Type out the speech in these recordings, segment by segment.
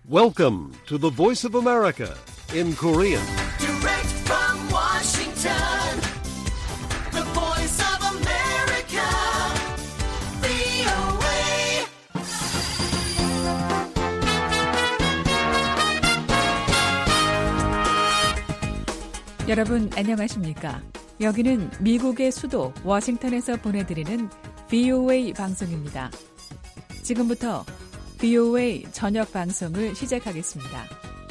Welcome to the Voice of America in Korean. Direct from Washington, the Voice of America, VOA. 여러분 안녕하십니까? 여기는 미국의 수도 워싱턴에서 보내드리는 VOA 방송입니다. 지금부터 VOA 저녁 방송을 시작하겠습니다.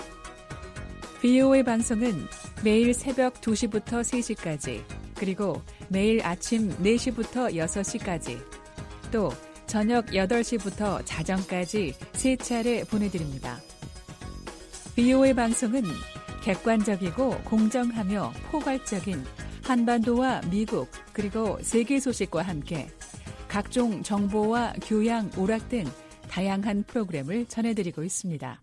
VOA 방송은 매일 새벽 2시부터 3시까지, 그리고 매일 아침 4시부터 6시까지, 또 저녁 8시부터 자정까지 3차례 보내드립니다. VOA 방송은 객관적이고 공정하며 포괄적인 한반도와 미국 그리고 세계 소식과 함께 각종 정보와 교양, 오락 등 다양한 프로그램을 전해드리고 있습니다.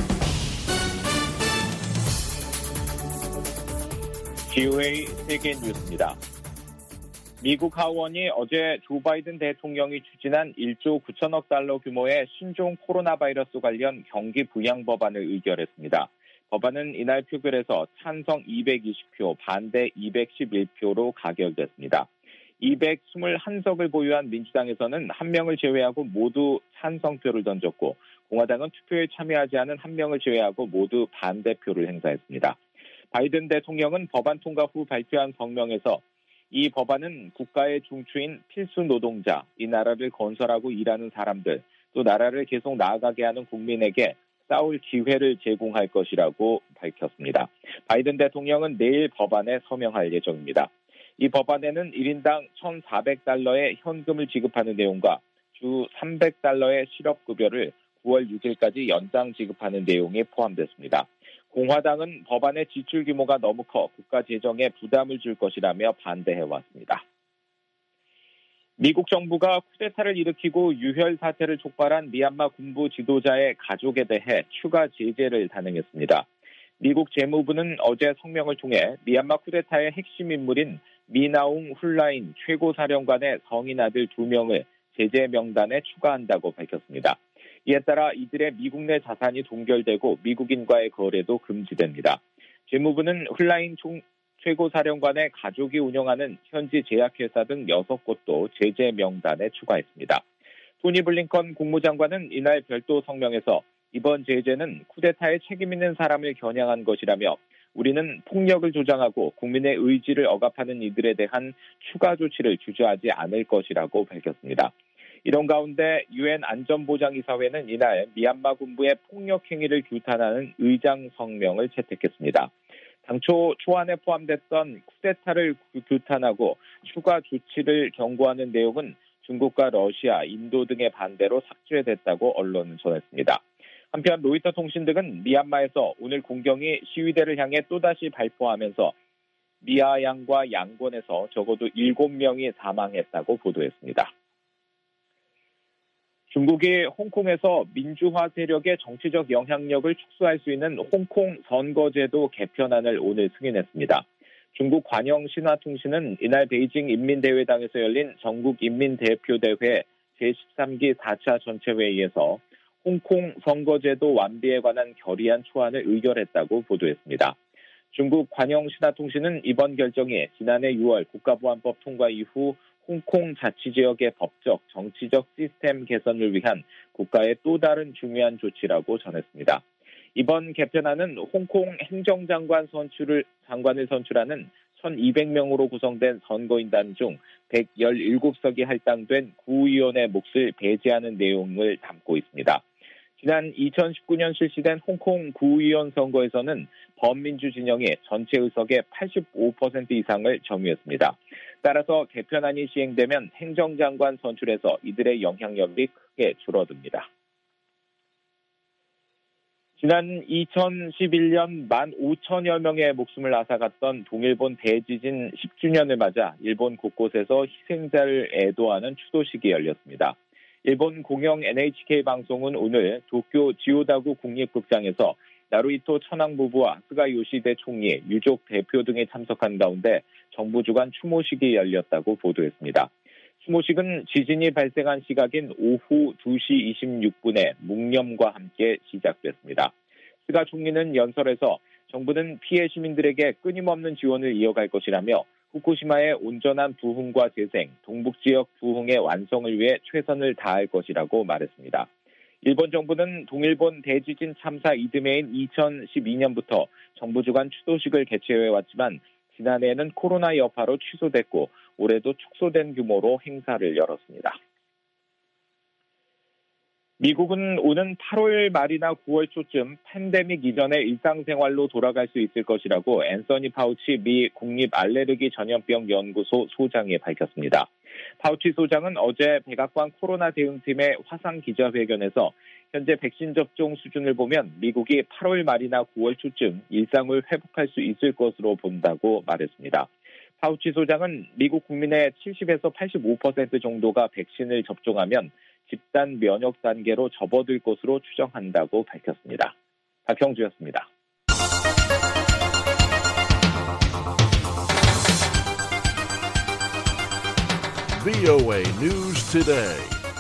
VOA 세계 뉴스입니다. 미국 하원이 어제 조 바이든 대통령이 추진한 1조 9천억 달러 규모의 신종 코로나 바이러스 관련 경기 부양 법안을 의결했습니다. 법안은 이날 표결에서 찬성 220표, 반대 211표로 가결됐습니다. 221석을 보유한 민주당에서는 한 명을 제외하고 모두 찬성표를 던졌고, 공화당은 투표에 참여하지 않은 한 명을 제외하고 모두 반대표를 행사했습니다. 바이든 대통령은 법안 통과 후 발표한 성명에서 이 법안은 국가의 중추인 필수 노동자, 이 나라를 건설하고 일하는 사람들, 또 나라를 계속 나아가게 하는 국민에게 싸울 기회를 제공할 것이라고 밝혔습니다. 바이든 대통령은 내일 법안에 서명할 예정입니다. 이 법안에는 1인당 1,400달러의 현금을 지급하는 내용과 주 300달러의 실업급여를 9월 6일까지 연장 지급하는 내용이 포함됐습니다. 공화당은 법안의 지출 규모가 너무 커 국가 재정에 부담을 줄 것이라며 반대해왔습니다. 미국 정부가 쿠데타를 일으키고 유혈 사태를 촉발한 미얀마 군부 지도자의 가족에 대해 추가 제재를 단행했습니다. 미국 재무부는 어제 성명을 통해 미얀마 쿠데타의 핵심 인물인 미나웅 훌라인 최고사령관의 성인 아들 2명을 제재 명단에 추가한다고 밝혔습니다. 이에 따라 이들의 미국 내 자산이 동결되고 미국인과의 거래도 금지됩니다. 재무부는 훌라인 최고사령관의 가족이 운영하는 현지 제약회사 등 6곳도 제재 명단에 추가했습니다. 토니 블링컨 국무장관은 이날 별도 성명에서 이번 제재는 쿠데타에 책임 있는 사람을 겨냥한 것이라며 우리는 폭력을 조장하고 국민의 의지를 억압하는 이들에 대한 추가 조치를 주저하지 않을 것이라고 밝혔습니다. 이런 가운데 유엔 안전보장이사회는 이날 미얀마 군부의 폭력 행위를 규탄하는 의장 성명을 채택했습니다. 당초 초안에 포함됐던 쿠데타를 규탄하고 추가 조치를 경고하는 내용은 중국과 러시아, 인도 등의 반대로 삭제됐다고 언론은 전했습니다. 한편 로이터 통신 등은 미얀마에서 오늘 공경이 시위대를 향해 또다시 발포하면서 미아양과 양곤에서 적어도 7명이 사망했다고 보도했습니다. 중국이 홍콩에서 민주화 세력의 정치적 영향력을 축소할 수 있는 홍콩 선거제도 개편안을 오늘 승인했습니다. 중국 관영신화통신은 이날 베이징 인민대회당에서 열린 전국인민대표대회 제13기 4차 전체회의에서 홍콩 선거제도 완비에 관한 결의안 초안을 의결했다고 보도했습니다. 중국 관영신화통신은 이번 결정이 지난해 6월 국가보안법 통과 이후 홍콩 자치지역의 법적, 정치적 시스템 개선을 위한 국가의 또 다른 중요한 조치라고 전했습니다. 이번 개편안은 홍콩 행정장관을 선출하는 1,200명으로 구성된 선거인단 중 117석이 할당된 구의원의 몫을 배제하는 내용을 담고 있습니다. 지난 2019년 실시된 홍콩 구의원 선거에서는 범민주 진영이 전체 의석의 85% 이상을 점유했습니다. 따라서 개편안이 시행되면 행정장관 선출에서 이들의 영향력이 크게 줄어듭니다. 지난 2011년 15,000여 명의 목숨을 앗아갔던 동일본 대지진 10주년을 맞아 일본 곳곳에서 희생자를 애도하는 추도식이 열렸습니다. 일본 공영 NHK 방송은 오늘 도쿄 지오다구 국립극장에서 나루히토 천황 부부와 스가 요시대 총리, 유족 대표 등이 참석한 가운데 정부 주관 추모식이 열렸다고 보도했습니다. 추모식은 지진이 발생한 시각인 오후 2시 26분에 묵념과 함께 시작됐습니다. 스가 총리는 연설에서 정부는 피해 시민들에게 끊임없는 지원을 이어갈 것이라며 후쿠시마의 온전한 부흥과 재생, 동북지역 부흥의 완성을 위해 최선을 다할 것이라고 말했습니다. 일본 정부는 동일본 대지진 참사 이듬해인 2012년부터 정부 주관 추도식을 개최해왔지만 지난해에는 코로나 여파로 취소됐고 올해도 축소된 규모로 행사를 열었습니다. 미국은 오는 8월 말이나 9월 초쯤 팬데믹 이전의 일상생활로 돌아갈 수 있을 것이라고 앤서니 파우치 미 국립알레르기 전염병 연구소 소장이 밝혔습니다. 파우치 소장은 어제 백악관 코로나 대응팀의 화상 기자회견에서 현재 백신 접종 수준을 보면 미국이 8월 말이나 9월 초쯤 일상을 회복할 수 있을 것으로 본다고 말했습니다. 파우치 소장은 미국 국민의 70에서 85% 정도가 백신을 접종하면 집단 면역 단계로 접어들 것으로 추정한다고 밝혔습니다. 박형주였습니다. VOA News Today.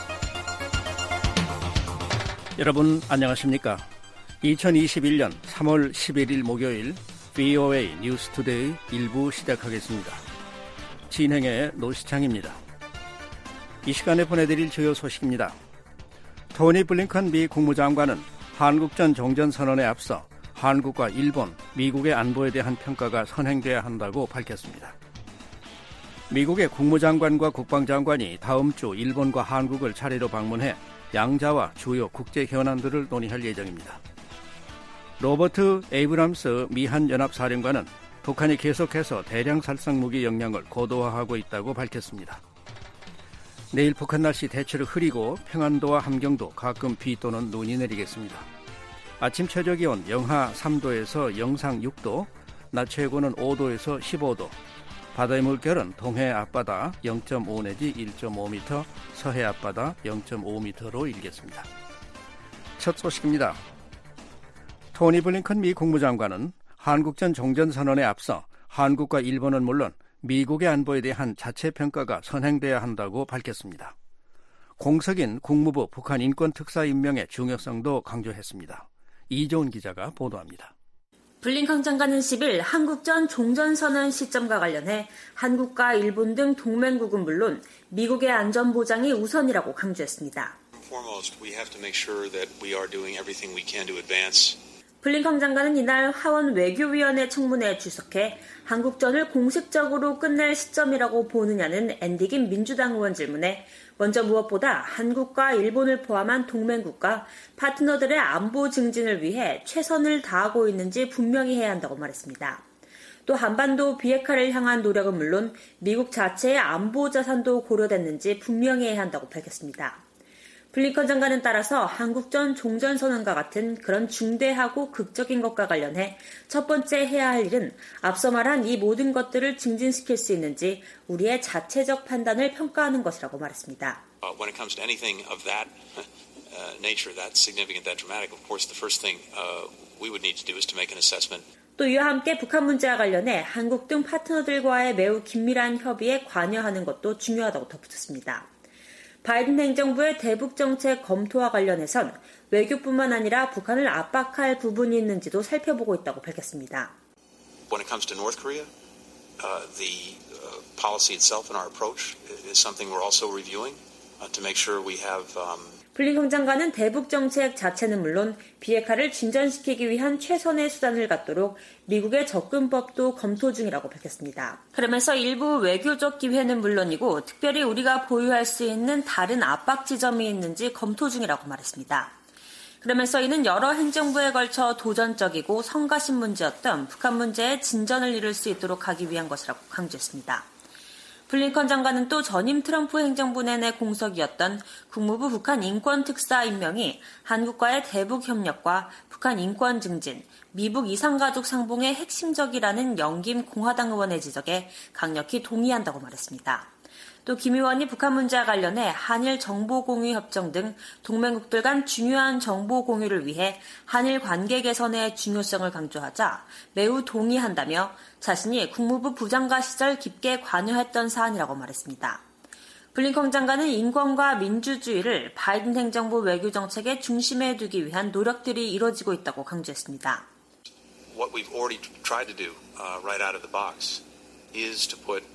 여러분 안녕하십니까? 2021년 3월 11일 목요일 VOA 뉴스 투데이 1부 시작하겠습니다. 진행의 노시창입니다. 이 시간에 보내드릴 주요 소식입니다. 토니 블링컨 미 국무장관은 한국전 종전선언에 앞서 한국과 일본, 미국의 안보에 대한 평가가 선행돼야 한다고 밝혔습니다. 미국의 국무장관과 국방장관이 다음 주 일본과 한국을 차례로 방문해 양자와 주요 국제 현안들을 논의할 예정입니다. 로버트 에이브람스 미한연합사령관은 북한이 계속해서 대량 살상 무기 역량을 고도화하고 있다고 밝혔습니다. 내일 북한 날씨 대체로 흐리고 평안도와 함경도 가끔 비 또는 눈이 내리겠습니다. 아침 최저기온 영하 3도에서 영상 6도, 낮 최고는 5도에서 15도, 바다의 물결은 동해 앞바다 0.5 내지 1.5m, 서해 앞바다 0.5m로 일겠습니다. 첫 소식입니다. 토니 블링컨 미 국무장관은 한국전 종전선언에 앞서 한국과 일본은 물론 미국의 안보에 대한 자체 평가가 선행돼야 한다고 밝혔습니다. 공석인 국무부 북한 인권특사 임명의 중요성도 강조했습니다. 이조은 기자가 보도합니다. 블링컨 장관은 10일 한국전 종전선언 시점과 관련해 한국과 일본 등 동맹국은 물론 미국의 안전보장이 우선이라고 강조했습니다. 블링컨 장관은 이날 하원 외교위원회 청문회에 출석해 한국전을 공식적으로 끝낼 시점이라고 보느냐는 앤디김 민주당 의원 질문에 먼저 무엇보다 한국과 일본을 포함한 동맹국가 파트너들의 안보 증진을 위해 최선을 다하고 있는지 분명히 해야 한다고 말했습니다. 또 한반도 비핵화를 향한 노력은 물론 미국 자체의 안보 자산도 고려됐는지 분명히 해야 한다고 밝혔습니다. 블링컨 장관은 따라서 한국전 종전선언과 같은 그런 중대하고 극적인 것과 관련해 첫 번째 해야 할 일은 앞서 말한 이 모든 것들을 증진시킬 수 있는지 우리의 자체적 판단을 평가하는 것이라고 말했습니다. When it comes to anything of that nature, that significant, that dramatic, of course, the first thing we would need to do is to make an assessment. 또 이와 함께 북한 문제와 관련해 한국 등 파트너들과의 매우 긴밀한 협의에 관여하는 것도 중요하다고 덧붙였습니다. 바이든 행정부의 대북 정책 검토와 관련해선 외교뿐만 아니라 북한을 압박할 부분이 있는지도 살펴보고 있다고 밝혔습니다. When it comes to North Korea, the policy itself and our approach is something we're also reviewing to make sure we have. 블링컨 장관은 대북 정책 자체는 물론 비핵화를 진전시키기 위한 최선의 수단을 갖도록 미국의 접근법도 검토 중이라고 밝혔습니다. 그러면서 일부 외교적 기회는 물론이고 특별히 우리가 보유할 수 있는 다른 압박 지점이 있는지 검토 중이라고 말했습니다. 그러면서 이는 여러 행정부에 걸쳐 도전적이고 성가신 문제였던 북한 문제에 진전을 이룰 수 있도록 하기 위한 것이라고 강조했습니다. 블링컨 장관은 또 전임 트럼프 행정부 내내 공석이었던 국무부 북한 인권특사 임명이 한국과의 대북 협력과 북한 인권 증진, 미북 이산가족 상봉의 핵심적이라는 영김 공화당 의원의 지적에 강력히 동의한다고 말했습니다. 또 김 의원이 북한 문제와 관련해 한일 정보공유 협정 등 동맹국들 간 중요한 정보 공유를 위해 한일 관계 개선의 중요성을 강조하자 매우 동의한다며 자신이 국무부 부장관 시절 깊게 관여했던 사안이라고 말했습니다. 블링컨 장관은 인권과 민주주의를 바이든 행정부 외교 정책의 중심에 두기 위한 노력들이 이뤄지고 있다고 강조했습니다. What we've already tried to do right out of the box is to put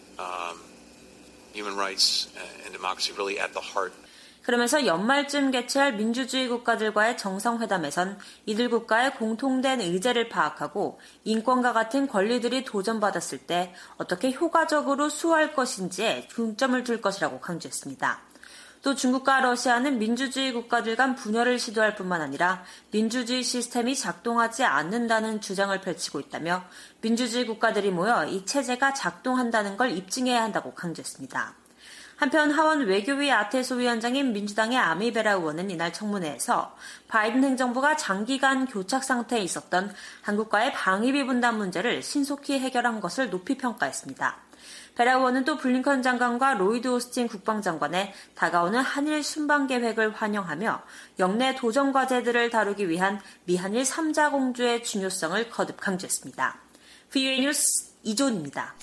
human rights and democracy really at the heart. 그러면서 연말쯤 개최할 민주주의 국가들과의 정상회담에선 이들 국가의 공통된 의제를 파악하고 인권과 같은 권리들이 도전받았을 때 어떻게 효과적으로 수호할 것인지에 중점을 둘 것이라고 강조했습니다. 또 중국과 러시아는 민주주의 국가들 간 분열을 시도할 뿐만 아니라 민주주의 시스템이 작동하지 않는다는 주장을 펼치고 있다며 민주주의 국가들이 모여 이 체제가 작동한다는 걸 입증해야 한다고 강조했습니다. 한편 하원 외교위 아테소 위원장인 민주당의 아미베라 의원은 이날 청문회에서 바이든 행정부가 장기간 교착 상태에 있었던 한국과의 방위비 분담 문제를 신속히 해결한 것을 높이 평가했습니다. 베라 의원은 또 블링컨 장관과 로이드 오스틴 국방장관의 다가오는 한일 순방 계획을 환영하며 역내 도전 과제들을 다루기 위한 미한일 3자 공조의 중요성을 거듭 강조했습니다. VOA 뉴스 이존입니다.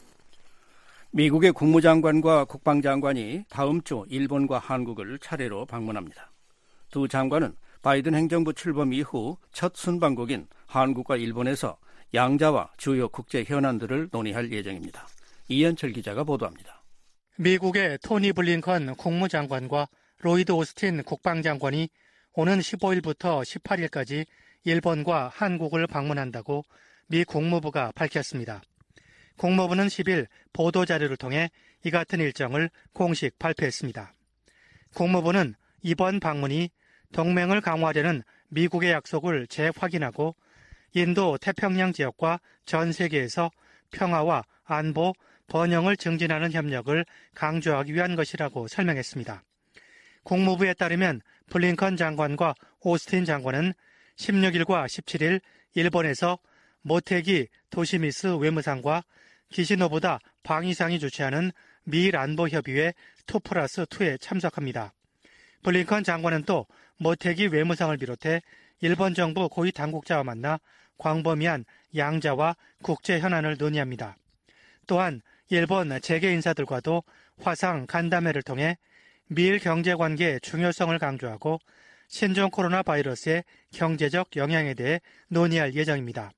미국의 국무장관과 국방장관이 다음 주 일본과 한국을 차례로 방문합니다. 두 장관은 바이든 행정부 출범 이후 첫 순방국인 한국과 일본에서 양자와 주요 국제 현안들을 논의할 예정입니다. 이현철 기자가 보도합니다. 미국의 토니 블링컨 국무장관과 로이드 오스틴 국방장관이 오는 15일부터 18일까지 일본과 한국을 방문한다고 미 국무부가 밝혔습니다. 국무부는 10일 보도자료를 통해 이 같은 일정을 공식 발표했습니다. 국무부는 이번 방문이 동맹을 강화하려는 미국의 약속을 재확인하고 인도 태평양 지역과 전 세계에서 평화와 안보, 번영을 증진하는 협력을 강조하기 위한 것이라고 설명했습니다. 국무부에 따르면 블링컨 장관과 오스틴 장관은 16일과 17일 일본에서 모테기 도시미스 외무상과 기시노부다 방위상이 주최하는 미일 안보협의회 2+2에 참석합니다. 블링컨 장관은 또 모테기 외무상을 비롯해 일본 정부 고위 당국자와 만나 광범위한 양자와 국제 현안을 논의합니다. 또한 일본 재계 인사들과도 화상 간담회를 통해 미일 경제관계의 중요성을 강조하고 신종 코로나 바이러스의 경제적 영향에 대해 논의할 예정입니다.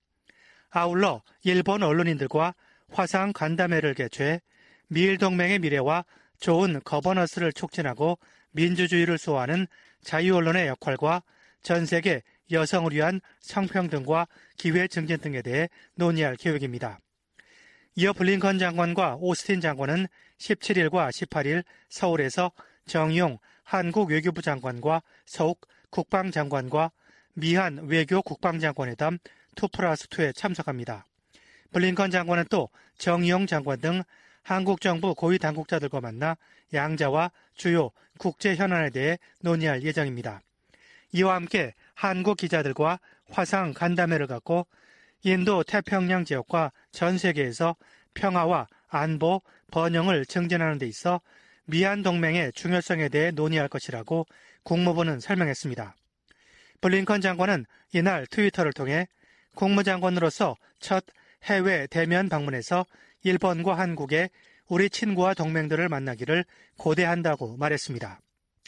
아울러 일본 언론인들과 화상 간담회를 개최해 미일 동맹의 미래와 좋은 거버넌스를 촉진하고 민주주의를 수호하는 자유 언론의 역할과 전 세계 여성을 위한 성평등과 기회 증진 등에 대해 논의할 계획입니다. 이어 블링컨 장관과 오스틴 장관은 17일과 18일 서울에서 정용 한국 외교부 장관과 서욱 국방장관과 미한 외교 국방장관회담 2+2에 참석합니다. 블링컨 장관은 또 정용 장관 등 한국 정부 고위 당국자들과 만나 양자와 주요 국제 현안에 대해 논의할 예정입니다. 이와 함께 한국 기자들과 화상 간담회를 갖고 인도 태평양 지역과 전 세계에서 평화와 안보, 번영을 증진하는 데 있어 미한 동맹의 중요성에 대해 논의할 것이라고 국무부는 설명했습니다. 블링컨 장관은 이날 트위터를 통해 국무장관으로서 첫 해외 대면 방문에서 일본과 한국의 우리 친구와 동맹들을 만나기를 고대한다고 말했습니다.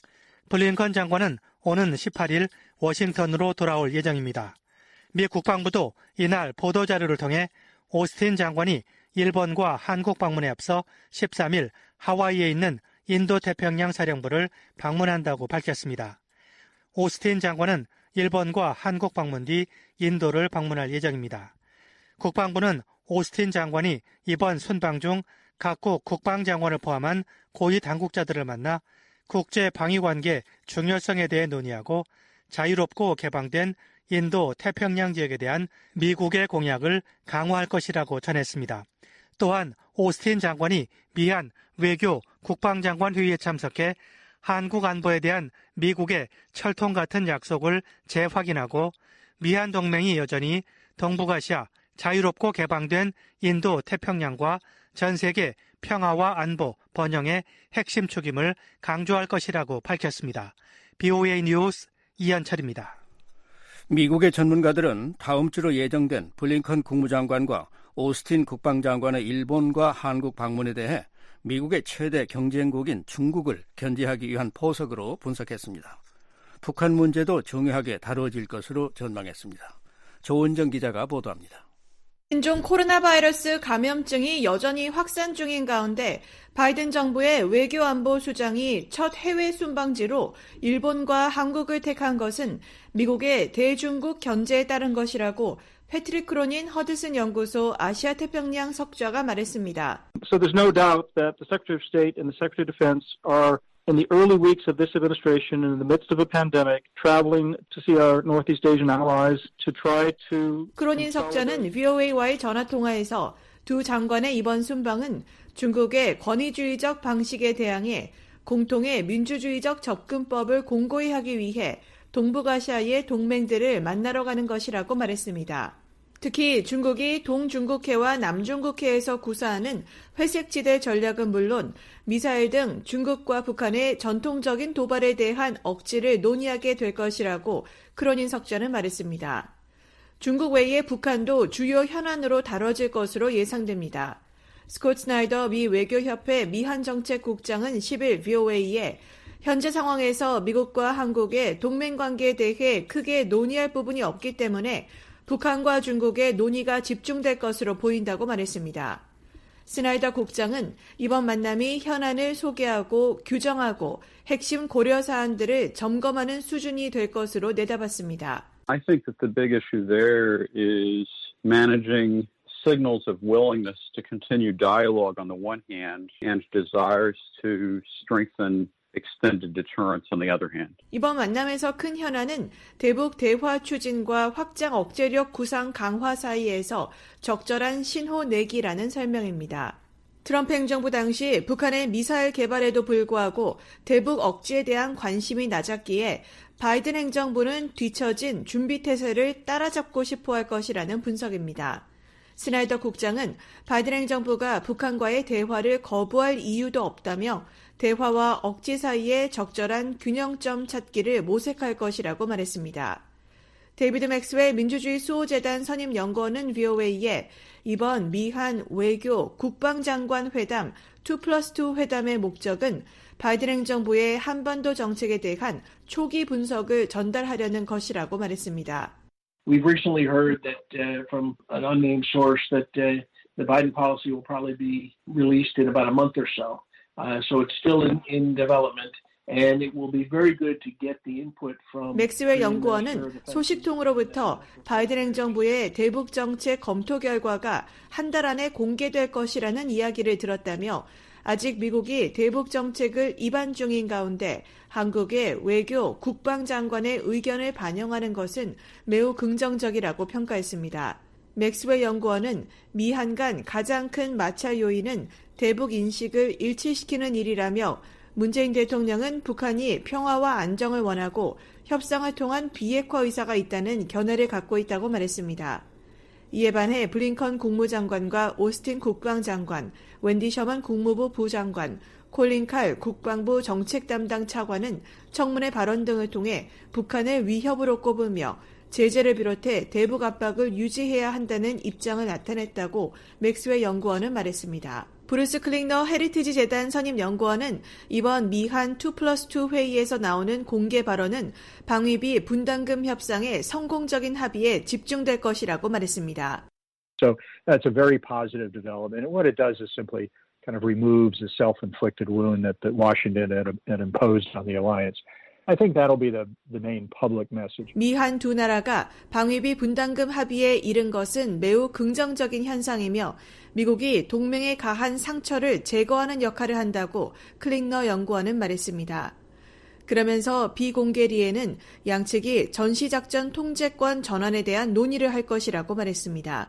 블링컨 장관은 오는 18일 워싱턴으로 돌아올 예정입니다. 미 국방부도 이날 보도자료를 통해 오스틴 장관이 일본과 한국 방문에 앞서 13일 하와이에 있는 인도태평양 사령부를 방문한다고 밝혔습니다. 오스틴 장관은 일본과 한국 방문 뒤 인도를 방문할 예정입니다. 국방부는 오스틴 장관이 이번 순방 중 각국 국방장관을 포함한 고위 당국자들을 만나 국제 방위관계 중요성에 대해 논의하고 자유롭고 개방된 인도 태평양 지역에 대한 미국의 공약을 강화할 것이라고 전했습니다. 또한 오스틴 장관이 미한 외교 국방장관 회의에 참석해 한국 안보에 대한 미국의 철통 같은 약속을 재확인하고 미한 동맹이 여전히 동북아시아 자유롭고 개방된 인도 태평양과 전 세계 평화와 안보, 번영의 핵심 축임을 강조할 것이라고 밝혔습니다. BOA 뉴스 이현철입니다. 미국의 전문가들은 다음 주로 예정된 블링컨 국무장관과 오스틴 국방장관의 일본과 한국 방문에 대해 미국의 최대 경쟁국인 중국을 견제하기 위한 포석으로 분석했습니다. 북한 문제도 중요하게 다뤄질 것으로 전망했습니다. 조은정 기자가 보도합니다. 신종 코로나 바이러스 감염증이 여전히 확산 중인 가운데 바이든 정부의 외교안보수장이 첫 해외 순방지로 일본과 한국을 택한 것은 미국의 대중국 견제에 따른 것이라고 패트릭 크로닌 허드슨 연구소 아시아 태평양 석좌가 말했습니다. So there's no doubt that the Secretary of State and the Secretary of Defense are in the early weeks of this administration and in the midst of a pandemic traveling to see our Northeast Asian allies to try to 크로닌 석좌는 VOA와의 전화 통화에서 두 장관의 이번 순방은 중국의 권위주의적 방식에 대항해 공통의 민주주의적 접근법을 공고히 하기 위해 동북아시아의 동맹들을 만나러 가는 것이라고 말했습니다. 특히 중국이 동중국해와 남중국해에서 구사하는 회색지대 전략은 물론 미사일 등 중국과 북한의 전통적인 도발에 대한 억지를 논의하게 될 것이라고 크로닌 석좌는 말했습니다. 중국 외에 북한도 주요 현안으로 다뤄질 것으로 예상됩니다. 스콧 스나이더 미 외교협회 미한정책국장은 10일 VOA에 현재 상황에서 미국과 한국의 동맹관계에 대해 크게 논의할 부분이 없기 때문에 북한과 중국의 논의가 집중될 것으로 보인다고 말했습니다. 스나이더 국장은 이번 만남이 현안을 소개하고 규정하고 핵심 고려 사안들을 점검하는 수준이 될 것으로 내다봤습니다. I think that the big issue there is managing signals of willingness to continue dialogue on the one hand and desires to strengthen extended deterrence on the other hand. 이번 만남에서 큰 현안은 대북 대화 추진과 확장 억제력 구상 강화 사이에서 적절한 신호 내기라는 설명입니다. 트럼프 행정부 당시 북한의 미사일 개발에도 불구하고 대북 억지에 대한 관심이 낮았기에 바이든 행정부는 뒤처진 준비태세를 따라잡고 싶어할 것이라는 분석입니다. 스나이더 국장은 바이든 행정부가 북한과의 대화를 거부할 이유도 없다며 대화와 억지 사이에 적절한 균형점 찾기를 모색할 것이라고 말했습니다. 데이비드 맥스웰 민주주의 수호재단 선임연구원은 VOA에 이번 미한 외교 국방장관 회담 2+2 회담의 목적은 바이든 행정부의 한반도 정책에 대한 초기 분석을 전달하려는 것이라고 말했습니다. We've recently heard that from an unnamed source that the Biden policy will probably be released in about a month or so. So it's still in development. And it will be very good to get the input from. 맥스웰 연구원은 소식통으로부터 바이든 행정부의 대북 정책 검토 결과가 한 달 안에 공개될 것이라는 이야기를 들었다며 아직 미국이 대북 정책을 입안 중인 가운데 한국의 외교 국방장관의 의견을 반영하는 것은 매우 긍정적이라고 평가했습니다. 맥스웰 연구원은 미한 간 가장 큰 마찰 요인은 대북 인식을 일치시키는 일이라며 문재인 대통령은 북한이 평화와 안정을 원하고 협상을 통한 비핵화 의사가 있다는 견해를 갖고 있다고 말했습니다. 이에 반해 블링컨 국무장관과 오스틴 국방장관, 웬디 셔먼 국무부 부장관, 콜린 칼 국방부 정책 담당 차관은 청문회 발언 등을 통해 북한을 위협으로 꼽으며 제재를 비롯해 대북 압박을 유지해야 한다는 입장을 나타냈다고 맥스웰 연구원은 말했습니다. 브루스 클링너 헤리티지 재단 선임 연구원은 이번 미한 2+2 회의에서 나오는 공개 발언은 방위비 분담금 협상의 성공적인 합의에 집중될 것이라고 말했습니다. So that's a very positive development. And what it does is simply kind of removes the self-inflicted wound that Washington had imposed on the alliance. I think that'll be the main public message. 미한 두 나라가 방위비 분담금 합의에 이른 것은 매우 긍정적인 현상이며 미국이 동맹에 가한 상처를 제거하는 역할을 한다고 클링너 연구원은 말했습니다. 그러면서 비공개리에는 양측이 전시작전 통제권 전환에 대한 논의를 할 것이라고 말했습니다.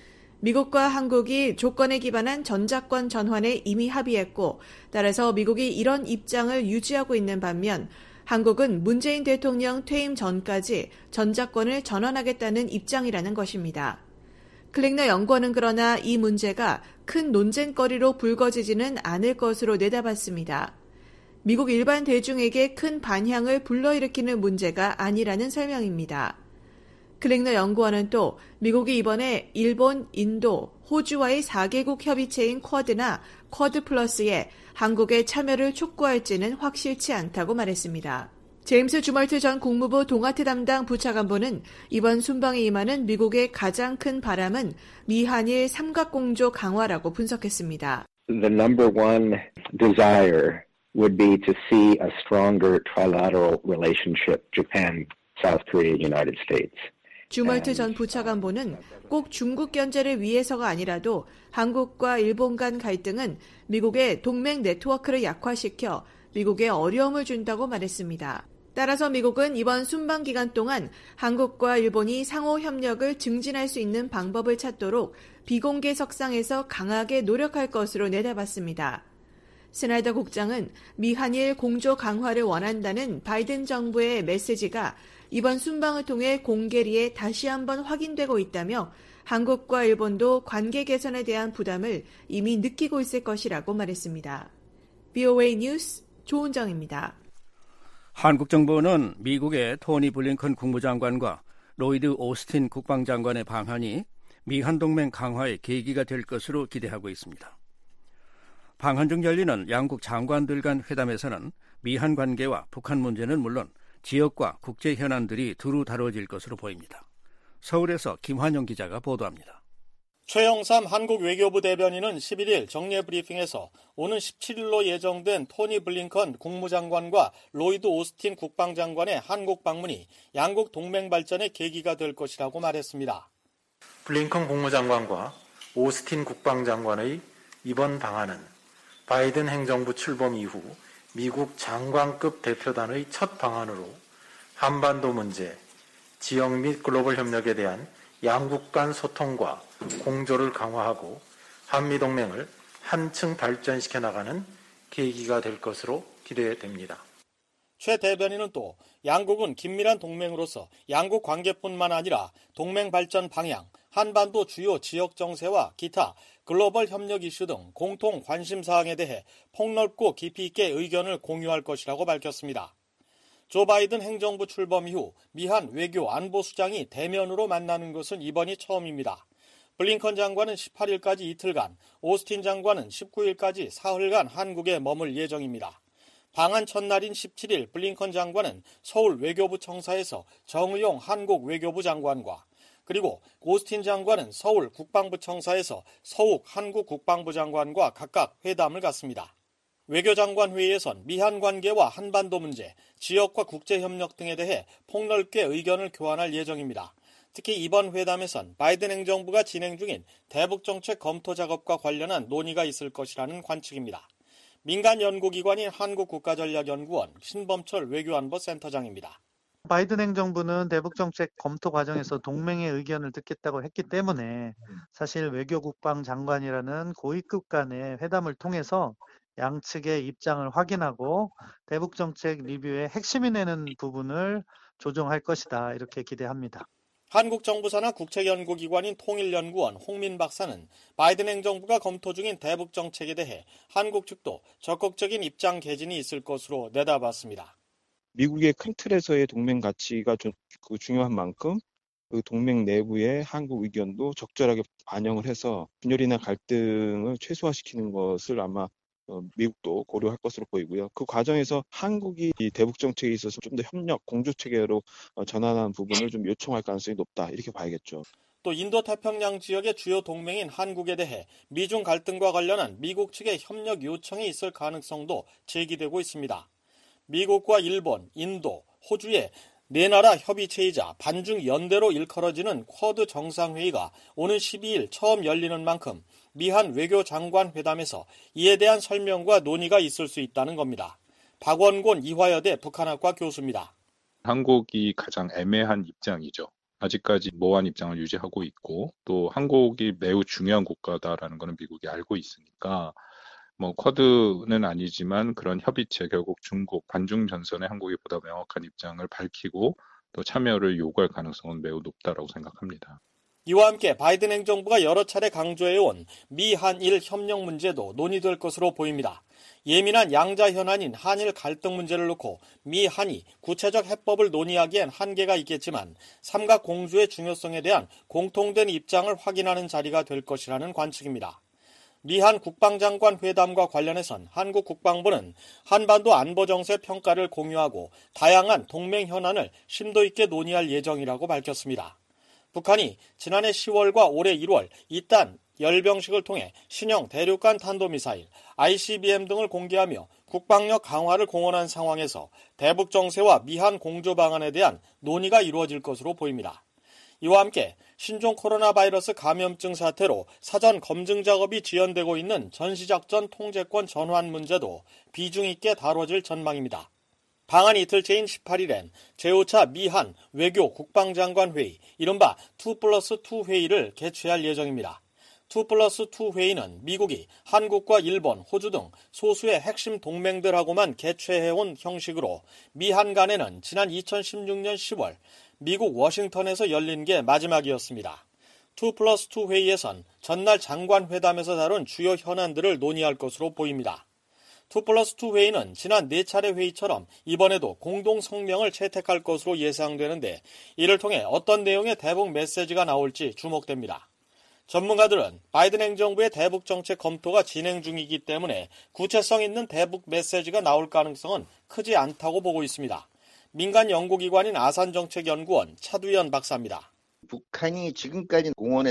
미국과 한국이 조건에 기반한 전작권 전환에 이미 합의했고 따라서 미국이 이런 입장을 유지하고 있는 반면 한국은 문재인 대통령 퇴임 전까지 전작권을 전환하겠다는 입장이라는 것입니다. 클링너 연구원은 그러나 이 문제가 큰 논쟁거리로 불거지지는 않을 것으로 내다봤습니다. 미국 일반 대중에게 큰 반향을 불러일으키는 문제가 아니라는 설명입니다. 클링너 연구원은 또 미국이 이번에 일본, 인도, 호주와의 4개국 협의체인 쿼드나 쿼드 플러스에 한국의 참여를 촉구할지는 확실치 않다고 말했습니다. 제임스 주멀트 전 국무부 동아태 담당 부차관보는 이번 순방에 임하는 미국의 가장 큰 바람은 미한일 삼각공조 강화라고 분석했습니다. The number one desire would be to see a stronger trilateral relationship, Japan, South Korea, United States. 주멀트 전 부차관보는 꼭 중국 견제를 위해서가 아니라도 한국과 일본 간 갈등은 미국의 동맹 네트워크를 약화시켜 미국에 어려움을 준다고 말했습니다. 따라서 미국은 이번 순방 기간 동안 한국과 일본이 상호 협력을 증진할 수 있는 방법을 찾도록 비공개 석상에서 강하게 노력할 것으로 내다봤습니다. 스나이더 국장은 미한일 공조 강화를 원한다는 바이든 정부의 메시지가 이번 순방을 통해 공개리에 다시 한번 확인되고 있다며 한국과 일본도 관계 개선에 대한 부담을 이미 느끼고 있을 것이라고 말했습니다. VOA 뉴스 조은정입니다. 한국 정부는 미국의 토니 블링컨 국무장관과 로이드 오스틴 국방장관의 방한이 미한 동맹 강화의 계기가 될 것으로 기대하고 있습니다. 방한 중 열리는 양국 장관들 간 회담에서는 미한 관계와 북한 문제는 물론 지역과 국제 현안들이 두루 다뤄질 것으로 보입니다. 서울에서 김환영 기자가 보도합니다. 최영삼 한국 외교부 대변인은 11일 정례 브리핑에서 오는 17일로 예정된 토니 블링컨 국무장관과 로이드 오스틴 국방장관의 한국 방문이 양국 동맹 발전의 계기가 될 것이라고 말했습니다. 블링컨 국무장관과 오스틴 국방장관의 이번 방한은 바이든 행정부 출범 이후 미국 장관급 대표단의 첫 방한으로 한반도 문제, 지역 및 글로벌 협력에 대한 양국 간 소통과 공조를 강화하고 한미동맹을 한층 발전시켜 나가는 계기가 될 것으로 기대됩니다. 최 대변인은 또 양국은 긴밀한 동맹으로서 양국 관계뿐만 아니라 동맹 발전 방향, 한반도 주요 지역 정세와 기타 글로벌 협력 이슈 등 공통 관심 사항에 대해 폭넓고 깊이 있게 의견을 공유할 것이라고 밝혔습니다. 조 바이든 행정부 출범 이후 미한 외교 안보 수장이 대면으로 만나는 것은 이번이 처음입니다. 블링컨 장관은 18일까지 이틀간, 오스틴 장관은 19일까지 사흘간 한국에 머물 예정입니다. 방한 첫날인 17일 블링컨 장관은 서울 외교부 청사에서 정의용 한국 외교부 장관과 그리고 오스틴 장관은 서울 국방부 청사에서 서욱 한국 국방부 장관과 각각 회담을 갖습니다. 외교장관 회의에선 미한 관계와 한반도 문제, 지역과 국제협력 등에 대해 폭넓게 의견을 교환할 예정입니다. 특히 이번 회담에선 바이든 행정부가 진행 중인 대북정책 검토 작업과 관련한 논의가 있을 것이라는 관측입니다. 민간 연구기관인 한국국가전략연구원 신범철 외교안보센터장입니다. 바이든 행정부는 대북정책 검토 과정에서 동맹의 의견을 듣겠다고 했기 때문에 사실 외교국방 장관이라는 고위급 간의 회담을 통해서 양측의 입장을 확인하고 대북정책 리뷰의 핵심이 되는 부분을 조정할 것이다. 이렇게 기대합니다. 한국 정부 산하 국책연구기관인 통일연구원 홍민 박사는 바이든 행정부가 검토 중인 대북정책에 대해 한국 측도 적극적인 입장 개진이 있을 것으로 내다봤습니다. 미국의 큰 틀에서의 동맹 가치가 중요한 만큼 그 동맹 내부의 한국 의견도 적절하게 반영을 해서 분열이나 갈등을 최소화시키는 것을 아마 미국도 고려할 것으로 보이고요. 그 과정에서 한국이 이 대북 정책에 있어서 좀 더 협력, 공조 체계로 전환하는 부분을 좀 요청할 가능성이 높다 이렇게 봐야겠죠. 또 인도태평양 지역의 주요 동맹인 한국에 대해 미중 갈등과 관련한 미국 측의 협력 요청이 있을 가능성도 제기되고 있습니다. 미국과 일본, 인도, 호주의 네 나라 협의체이자 반중 연대로 일컬어지는 쿼드 정상회의가 오는 12일 처음 열리는 만큼 미한 외교장관 회담에서 이에 대한 설명과 논의가 있을 수 있다는 겁니다. 박원곤 이화여대 북한학과 교수입니다. 한국이 가장 애매한 입장이죠. 아직까지 모호한 입장을 유지하고 있고 또 한국이 매우 중요한 국가다라는 것은 미국이 알고 있으니까 쿼드는 아니지만 그런 협의체 결국 중국 반중 전선에 한국이 보다 명확한 입장을 밝히고 또 참여를 요구할 가능성은 매우 높다라고 생각합니다. 이와 함께 바이든 행정부가 여러 차례 강조해온 미 한일 협력 문제도 논의될 것으로 보입니다. 예민한 양자 현안인 한일 갈등 문제를 놓고 미, 한이 구체적 해법을 논의하기엔 한계가 있겠지만 삼각 공조의 중요성에 대한 공통된 입장을 확인하는 자리가 될 것이라는 관측입니다. 미한 국방장관 회담과 관련해선 한국 국방부는 한반도 안보 정세 평가를 공유하고 다양한 동맹 현안을 심도 있게 논의할 예정이라고 밝혔습니다. 북한이 지난해 10월과 올해 1월 이딴 열병식을 통해 신형 대륙간 탄도미사일, ICBM 등을 공개하며 국방력 강화를 공언한 상황에서 대북 정세와 미한 공조 방안에 대한 논의가 이루어질 것으로 보입니다. 이와 함께 신종 코로나 바이러스 감염증 사태로 사전 검증 작업이 지연되고 있는 전시작전 통제권 전환 문제도 비중 있게 다뤄질 전망입니다. 방한 이틀째인 18일엔 제5차 미한 외교 국방장관 회의, 이른바 2+2 회의를 개최할 예정입니다. 2+2 회의는 미국이 한국과 일본, 호주 등 소수의 핵심 동맹들하고만 개최해온 형식으로 미한 간에는 지난 2016년 10월 미국 워싱턴에서 열린 게 마지막이었습니다. 2+2 회의에선 전날 장관 회담에서 다룬 주요 현안들을 논의할 것으로 보입니다. 2+2 회의는 지난 4차례 회의처럼 이번에도 공동 성명을 채택할 것으로 예상되는데 이를 통해 어떤 내용의 대북 메시지가 나올지 주목됩니다. 전문가들은 바이든 행정부의 대북 정책 검토가 진행 중이기 때문에 구체성 있는 대북 메시지가 나올 가능성은 크지 않다고 보고 있습니다. 민간 연구기관인 아산정책연구원 차두현 박사입니다. 북한이 지금까지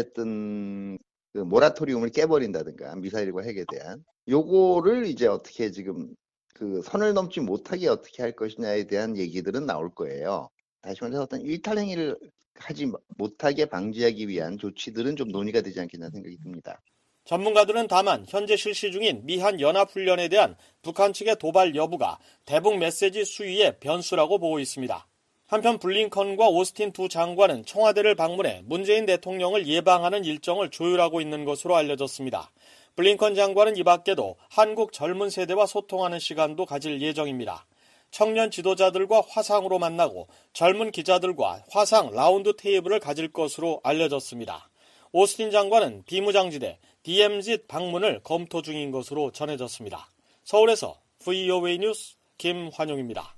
공언했던 그 모라토리움을 깨버린다든가 미사일과 핵에 대한 요거를 이제 어떻게 지금 그 선을 넘지 못하게 어떻게 할 것이냐에 대한 얘기들은 나올 거예요. 다시 말해서 어떤 일탈행위를 하지 못하게 방지하기 위한 조치들은 좀 논의가 되지 않겠나 생각이 듭니다. 전문가들은 다만 현재 실시 중인 미한 연합훈련에 대한 북한 측의 도발 여부가 대북 메시지 수위의 변수라고 보고 있습니다. 한편 블링컨과 오스틴 두 장관은 청와대를 방문해 문재인 대통령을 예방하는 일정을 조율하고 있는 것으로 알려졌습니다. 블링컨 장관은 이 밖에도 한국 젊은 세대와 소통하는 시간도 가질 예정입니다. 청년 지도자들과 화상으로 만나고 젊은 기자들과 화상 라운드 테이블을 가질 것으로 알려졌습니다. 오스틴 장관은 비무장지대 DMZ 방문을 검토 중인 것으로 전해졌습니다. 서울에서 VOA 뉴스 김환용입니다.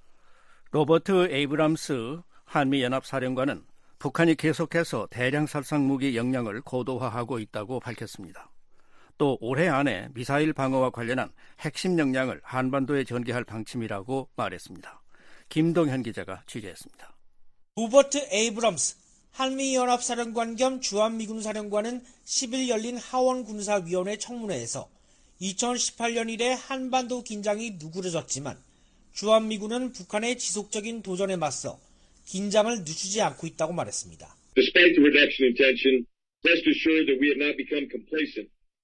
로버트 에이브람스 한미연합사령관은 북한이 계속해서 대량 살상 무기 역량을 고도화하고 있다고 밝혔습니다. 또 올해 안에 미사일 방어와 관련한 핵심 역량을 한반도에 전개할 방침이라고 말했습니다. 김동현 기자가 취재했습니다. 로버트 에이브럼스 한미연합사령관 겸 주한미군 사령관은 10일 열린 하원군사위원회 청문회에서 2018년 이래 한반도 긴장이 누그러졌지만 주한미군은 북한의 지속적인 도전에 맞서 긴장을 늦추지 않고 있다고 말했습니다. Despite the reduction in tension, rest assured that we have not become complacent.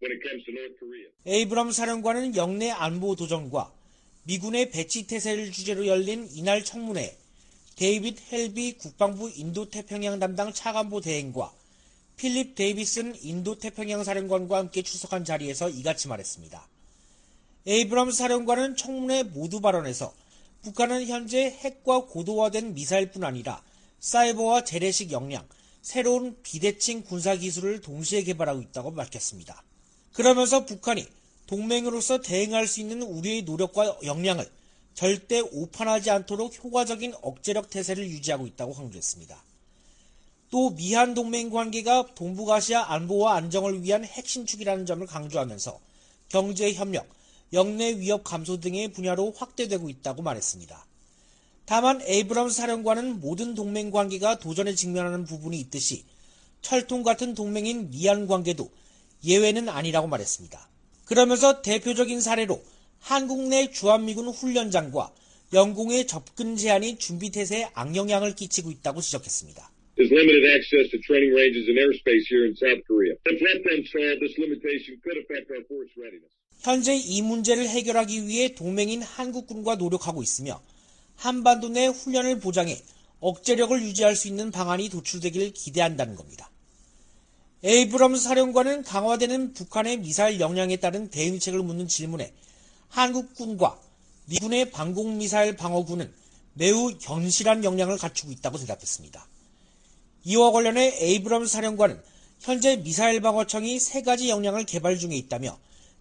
에이브럼 사령관은 영내 안보 도전과 미군의 배치 태세를 주제로 열린 이날 청문회에 데이빗 헬비 국방부 인도태평양 담당 차관보 대행과 필립 데이비슨 인도태평양 사령관과 함께 출석한 자리에서 이같이 말했습니다. 에이브럼 사령관은 청문회 모두 발언에서 북한은 현재 핵과 고도화된 미사일뿐 아니라 사이버와 재래식 역량, 새로운 비대칭 군사기술을 동시에 개발하고 있다고 밝혔습니다. 그러면서 북한이 동맹으로서 대응할 수 있는 우리의 노력과 역량을 절대 오판하지 않도록 효과적인 억제력 태세를 유지하고 있다고 강조했습니다. 또 미한 동맹 관계가 동북아시아 안보와 안정을 위한 핵심축이라는 점을 강조하면서 경제협력, 영내 위협 감소 등의 분야로 확대되고 있다고 말했습니다. 다만 에이브럼스 사령관은 모든 동맹 관계가 도전에 직면하는 부분이 있듯이 철통 같은 동맹인 미한 관계도 예외는 아니라고 말했습니다. 그러면서 대표적인 사례로 한국 내 주한미군 훈련장과 영공의 접근 제한이 준비태세에 악영향을 끼치고 있다고 지적했습니다. There's limited access to training ranges and airspace here in South Korea. If left unsolved, this limitation could affect our force readiness. 현재 이 문제를 해결하기 위해 동맹인 한국군과 노력하고 있으며 한반도 내 훈련을 보장해 억제력을 유지할 수 있는 방안이 도출되기를 기대한다는 겁니다. 에이브럼스 사령관은 강화되는 북한의 미사일 역량에 따른 대응책을 묻는 질문에 한국군과 미군의 방공미사일 방어구는 매우 견실한 역량을 갖추고 있다고 대답했습니다. 이와 관련해 에이브럼스 사령관은 현재 미사일 방어청이 3가지 역량을 개발 중에 있다며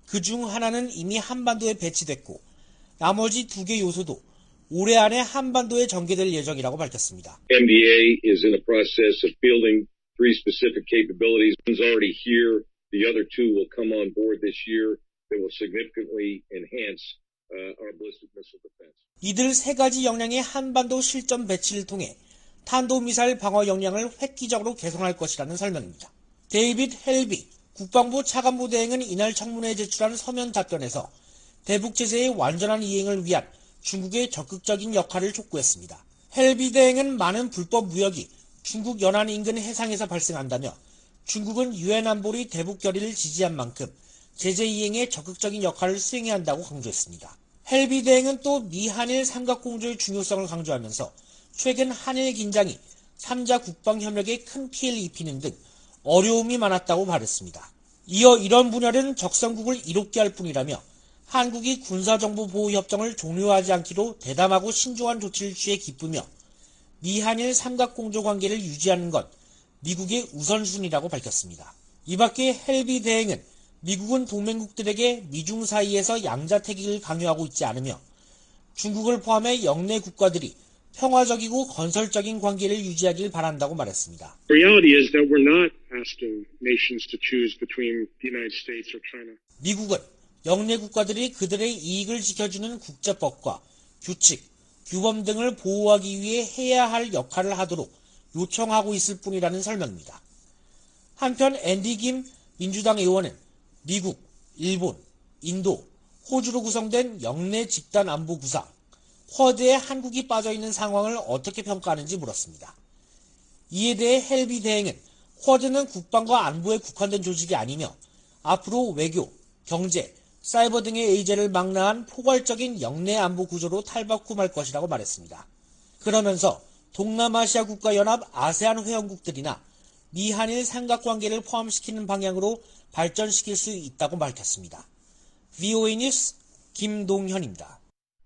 그중 하나는 이미 한반도에 배치됐고 나머지 2개 요소도 올해 안에 한반도에 전개될 예정이라고 밝혔습니다. MDA is in the process of fielding 3 specific capabilities. One's already here. The other 2 will come on board this year that will significantly enhance our ballistic missile defense. 이들 3가지 역량의 한반도 실전 배치를 통해 탄도미사일 방어 역량을 획기적으로 개선할 것이라는 설명입니다. 데이빗 헬비 국방부 차관보 대행은 이날 청문회에 제출한 서면 답변에서 대북 제재의 완전한 이행을 위한 중국의 적극적인 역할을 촉구했습니다. 헬비 대행은 많은 불법 무역이 중국 연안 인근 해상에서 발생한다며 중국은 유엔 안보리 대북 결의를 지지한 만큼 제재 이행에 적극적인 역할을 수행해야 한다고 강조했습니다. 헬비 대행은 또 미한일 삼각공조의 중요성을 강조하면서 최근 한일 긴장이 3자 국방 협력에 큰 피해를 입히는 등 어려움이 많았다고 말했습니다. 이어 이런 분야는 적성국을 이롭게 할 뿐이라며 한국이 군사정보보호협정을 종료하지 않기로 대담하고 신중한 조치를 취해 기쁘며 미한일 삼각공조 관계를 유지하는 것 미국의 우선순위라고 밝혔습니다. 이 밖에 헬비 대행은 미국은 동맹국들에게 미중 사이에서 양자택일을 강요하고 있지 않으며 중국을 포함해 영내 국가들이 평화적이고 건설적인 관계를 유지하길 바란다고 말했습니다. Reality is that we're not asking nations to choose between the United States or China. 미국은 영내 국가들이 그들의 이익을 지켜주는 국제법과 규칙, 규범 등을 보호하기 위해 해야 할 역할을 하도록 요청하고 있을 뿐이라는 설명입니다. 한편 앤디 김 민주당 의원은 미국, 일본, 인도, 호주로 구성된 영내 집단 안보 구상, 쿼드에 한국이 빠져있는 상황을 어떻게 평가하는지 물었습니다. 이에 대해 헬비 대행은 쿼드는 국방과 안보에 국한된 조직이 아니며 앞으로 외교, 경제, 사이버 등의 의제를 망라한 포괄적인 영내 안보 구조로 탈바꿈할 것이라고 말했습니다. 그러면서 동남아시아 국가연합 아세안 회원국들이나 미한일 삼각관계를 포함시키는 방향으로 발전시킬 수 있다고 밝혔습니다. VOA 뉴스 김동현입니다.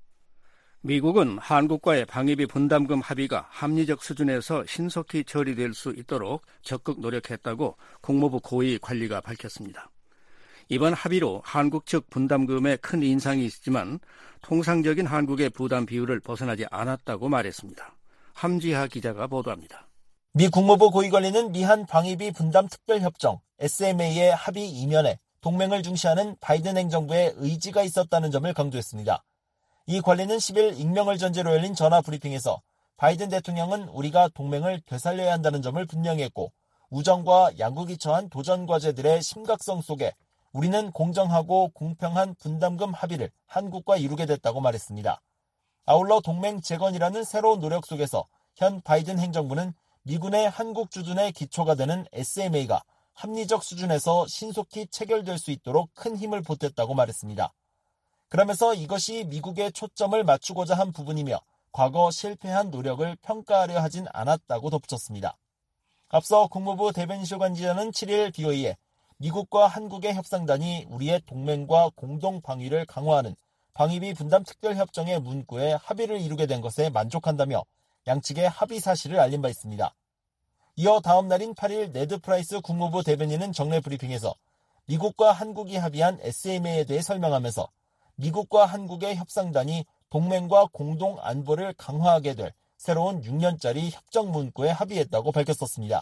미국은 한국과의 방위비 분담금 합의가 합리적 수준에서 신속히 처리될 수 있도록 적극 노력했다고 국무부 고위 관리가 밝혔습니다. 이번 합의로 한국 측 분담금에 큰 인상이 있지만 통상적인 한국의 부담 비율을 벗어나지 않았다고 말했습니다. 함지하 기자가 보도합니다. 미 국무부 고위관리는 미한 방위비 분담 특별협정 SMA의 합의 이면에 동맹을 중시하는 바이든 행정부의 의지가 있었다는 점을 강조했습니다. 이 관리는 10일 익명을 전제로 열린 전화 브리핑에서 바이든 대통령은 우리가 동맹을 되살려야 한다는 점을 분명히 했고 우정과 양국이 처한 도전 과제들의 심각성 속에 우리는 공정하고 공평한 분담금 합의를 한국과 이루게 됐다고 말했습니다. 아울러 동맹 재건이라는 새로운 노력 속에서 현 바이든 행정부는 미군의 한국 주둔의 기초가 되는 SMA가 합리적 수준에서 신속히 체결될 수 있도록 큰 힘을 보탰다고 말했습니다. 그러면서 이것이 미국의 초점을 맞추고자 한 부분이며 과거 실패한 노력을 평가하려 하진 않았다고 덧붙였습니다. 앞서 국무부 대변인실 관계자는 7일 BOE에 미국과 한국의 협상단이 우리의 동맹과 공동 방위를 강화하는 방위비 분담 특별협정의 문구에 합의를 이루게 된 것에 만족한다며 양측의 합의 사실을 알린 바 있습니다. 이어 다음 날인 8일 네드 프라이스 국무부 대변인은 정례 브리핑에서 미국과 한국이 합의한 SMA에 대해 설명하면서 미국과 한국의 협상단이 동맹과 공동 안보를 강화하게 될 새로운 6년짜리 협정 문구에 합의했다고 밝혔었습니다.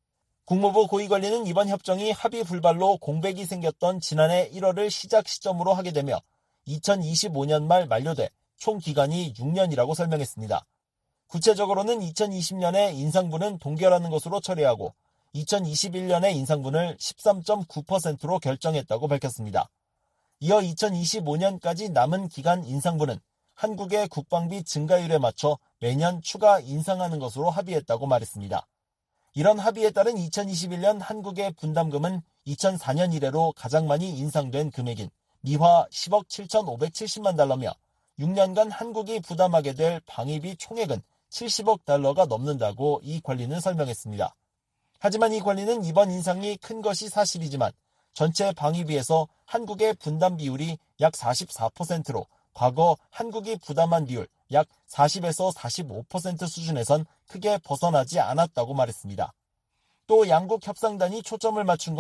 국무부 고위관리는 이번 협정이 합의 불발로 공백이 생겼던 지난해 1월을 시작 시점으로 하게 되며 2025년 말 만료돼 총 기간이 6년이라고 설명했습니다. 구체적으로는 2020년에 인상분은 동결하는 것으로 처리하고 2021년에 인상분을 13.9%로 결정했다고 밝혔습니다. 이어 2025년까지 남은 기간 인상분은 한국의 국방비 증가율에 맞춰 매년 추가 인상하는 것으로 합의했다고 말했습니다. 이런 합의에 따른 2021년 한국의 분담금은 2004년 이래로 가장 많이 인상된 금액인 미화 10억 7,570만 달러며 6년간 한국이 부담하게 될 방위비 총액은 70억 달러가 넘는다고 이 관리는 설명했습니다. 하지만 이 관리는 이번 인상이 큰 것이 사실이지만 전체 방위비에서 한국의 분담 비율이 약 44%로 과거 한국이 부담한 비율 약 40에서 45% 수준에선 크게 벗어나지 않았다고 말했습니다. 또 양국 협상단이 초점을 맞춘 건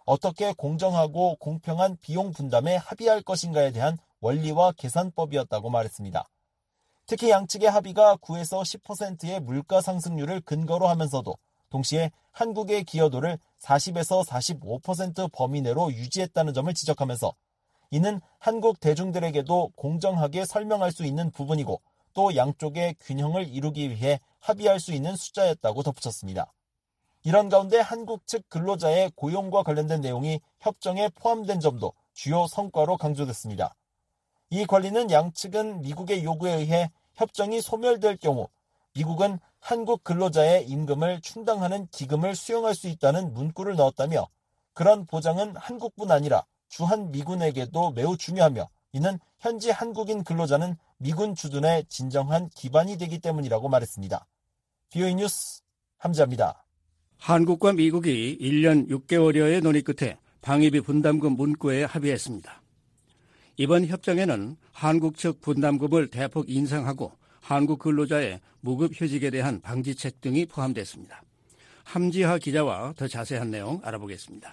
어떻게 공정하고 공평한 비용 분담에 합의할 것인가에 대한 원리와 계산법이었다고 말했습니다. 특히 양측의 합의가 9에서 10%의 물가 상승률을 근거로 하면서도 동시에 한국의 기여도를 40에서 45% 범위 내로 유지했다는 점을 지적하면서 이는 한국 대중들에게도 공정하게 설명할 수 있는 부분이고 또 양쪽의 균형을 이루기 위해 합의할 수 있는 숫자였다고 덧붙였습니다. 이런 가운데 한국 측 근로자의 고용과 관련된 내용이 협정에 포함된 점도 주요 성과로 강조됐습니다. 이 관리는 양측은 미국의 요구에 의해 협정이 소멸될 경우 미국은 한국 근로자의 임금을 충당하는 기금을 수용할 수 있다는 문구를 넣었다며 그런 보장은 한국뿐 아니라 주한 미군에게도 매우 중요하며 이는 현지 한국인 근로자는 미군 주둔의 진정한 기반이 되기 때문이라고 말했습니다. VOA 뉴스 함지아입니다. 한국과 미국이 1년 6개월여의 논의 끝에 방위비 분담금 문구에 합의했습니다. 이번 협정에는 한국 측 분담금을 대폭 인상하고 한국 근로자의 무급휴직에 대한 방지책 등이 포함됐습니다. 함지하 기자와 더 자세한 내용 알아보겠습니다.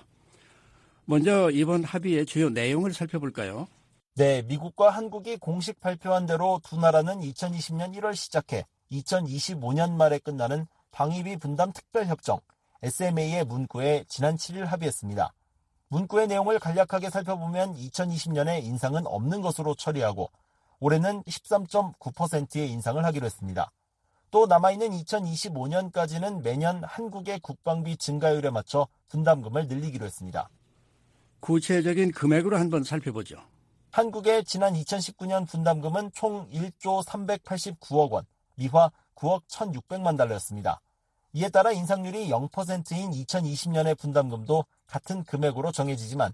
먼저 이번 합의의 주요 내용을 살펴볼까요? 네, 미국과 한국이 공식 발표한 대로 두 나라는 2020년 1월 시작해 2025년 말에 끝나는 방위비 분담 특별협정 SMA의 문구에 지난 7일 합의했습니다. 문구의 내용을 간략하게 살펴보면 2020년에 인상은 없는 것으로 처리하고 올해는 13.9%의 인상을 하기로 했습니다. 또 남아있는 2025년까지는 매년 한국의 국방비 증가율에 맞춰 분담금을 늘리기로 했습니다. 구체적인 금액으로 한번 살펴보죠. 한국의 지난 2019년 분담금은 총 1조 389억 원, 미화 9억 1,600만 달러였습니다. 이에 따라 인상률이 0%인 2020년의 분담금도 같은 금액으로 정해지지만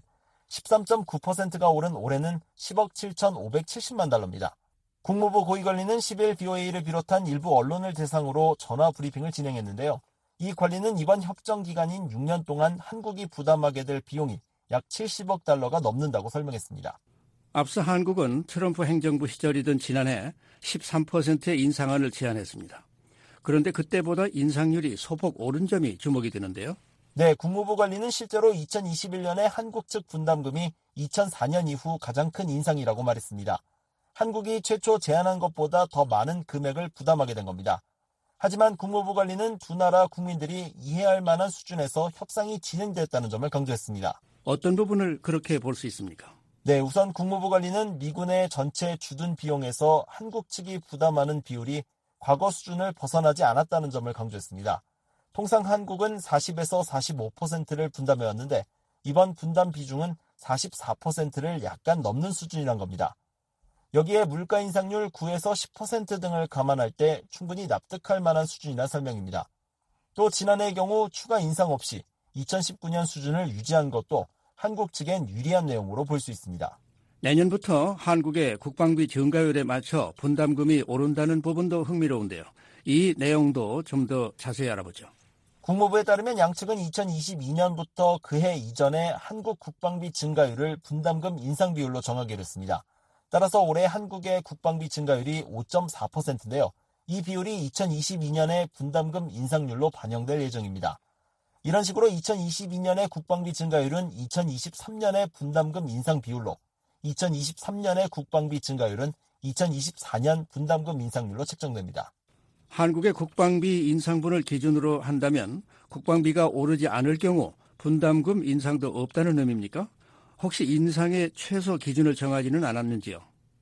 13.9%가 오른 올해는 10억 7,570만 달러입니다. 국무부 고위관리는 10일 BOA를 비롯한 일부 언론을 대상으로 전화 브리핑을 진행했는데요. 이 관리는 이번 협정 기간인 6년 동안 한국이 부담하게 될 비용이 약 70억 달러가 넘는다고 설명했습니다. 앞서 한국은 트럼프 행정부 시절이던 지난해 13%의 인상안을 제안했습니다. 그런데 그때보다 인상률이 소폭 오른 점이 주목이 되는데요. 네, 국무부 관리는 실제로 2021년에 한국 측 분담금이 2004년 이후 가장 큰 인상이라고 말했습니다. 한국이 최초 제안한 것보다 더 많은 금액을 부담하게 된 겁니다. 하지만 국무부 관리는 두 나라 국민들이 이해할 만한 수준에서 협상이 진행됐다는 점을 강조했습니다. 어떤 부분을 그렇게 볼 수 있습니까? 네, 우선 국무부 관리는 미군의 전체 주둔 비용에서 한국 측이 부담하는 비율이 과거 수준을 벗어나지 않았다는 점을 강조했습니다. 통상 한국은 40에서 45%를 분담해왔는데 이번 분담 비중은 44%를 약간 넘는 수준이란 겁니다. 여기에 물가 인상률 9에서 10% 등을 감안할 때 충분히 납득할 만한 수준이란 설명입니다. 또 지난해의 경우 추가 인상 없이 2019년 수준을 유지한 것도 한국 측엔 유리한 내용으로 볼 수 있습니다. 내년부터 한국의 국방비 증가율에 맞춰 분담금이 오른다는 부분도 흥미로운데요. 이 내용도 좀 더 자세히 알아보죠. 국무부에 따르면 양측은 2022년부터 그해 이전에 한국 국방비 증가율을 분담금 인상 비율로 정하기로 했습니다. 따라서 올해 한국의 국방비 증가율이 5.4%인데요. 이 비율이 2022년의 분담금 인상률로 반영될 예정입니다. 이런 식으로 2022년의 국방비 증가율은 2023년의 분담금 인상 비율로 2023년의 국방비 증가율은 2024년 분담금 인상률로 책정됩니다. 한국의 국방비 인상분을 기준으로 한다면 국방비가 오르지 않을 경우 분담금 인상도 없다는 의미입니까? 혹시 인상의 최소 기준을 정하지는 않았는지요?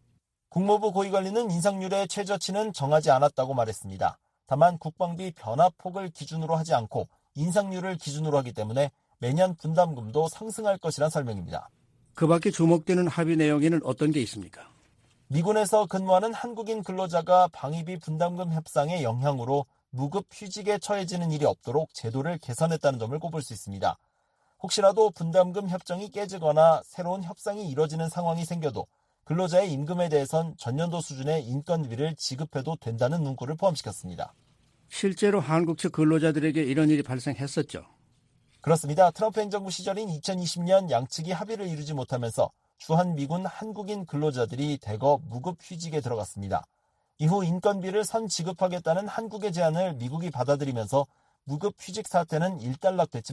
국무부 고위관리는 인상률의 최저치는 정하지 않았다고 말했습니다. 다만 국방비 변화폭을 기준으로 하지 않고 인상률을 기준으로 하기 때문에 매년 분담금도 상승할 것이란 설명입니다. 그 밖에 주목되는 합의 내용에는 어떤 게 있습니까? 미군에서 근무하는 한국인 근로자가 방위비 분담금 협상의 영향으로 무급 휴직에 처해지는 일이 없도록 제도를 개선했다는 점을 꼽을 수 있습니다. 혹시라도 분담금 협정이 깨지거나 새로운 협상이 이뤄지는 상황이 생겨도 근로자의 임금에 대해선 전년도 수준의 인건비를 지급해도 된다는 문구를 포함시켰습니다. 실제로 한국 측 근로자들에게 이런 일이 발생했었죠. 그렇습니다. 트럼프 행정부 시절인 2020년 양측이 합의를 이루지 못하면서 주한미군 한국인 근로자들이 대거 무급휴직에 들어갔습니다. 이후 인건비를 선 지급하겠다는 한국의 제안을 미국이 받아들이면서 무급휴직 사태는 일단락됐지만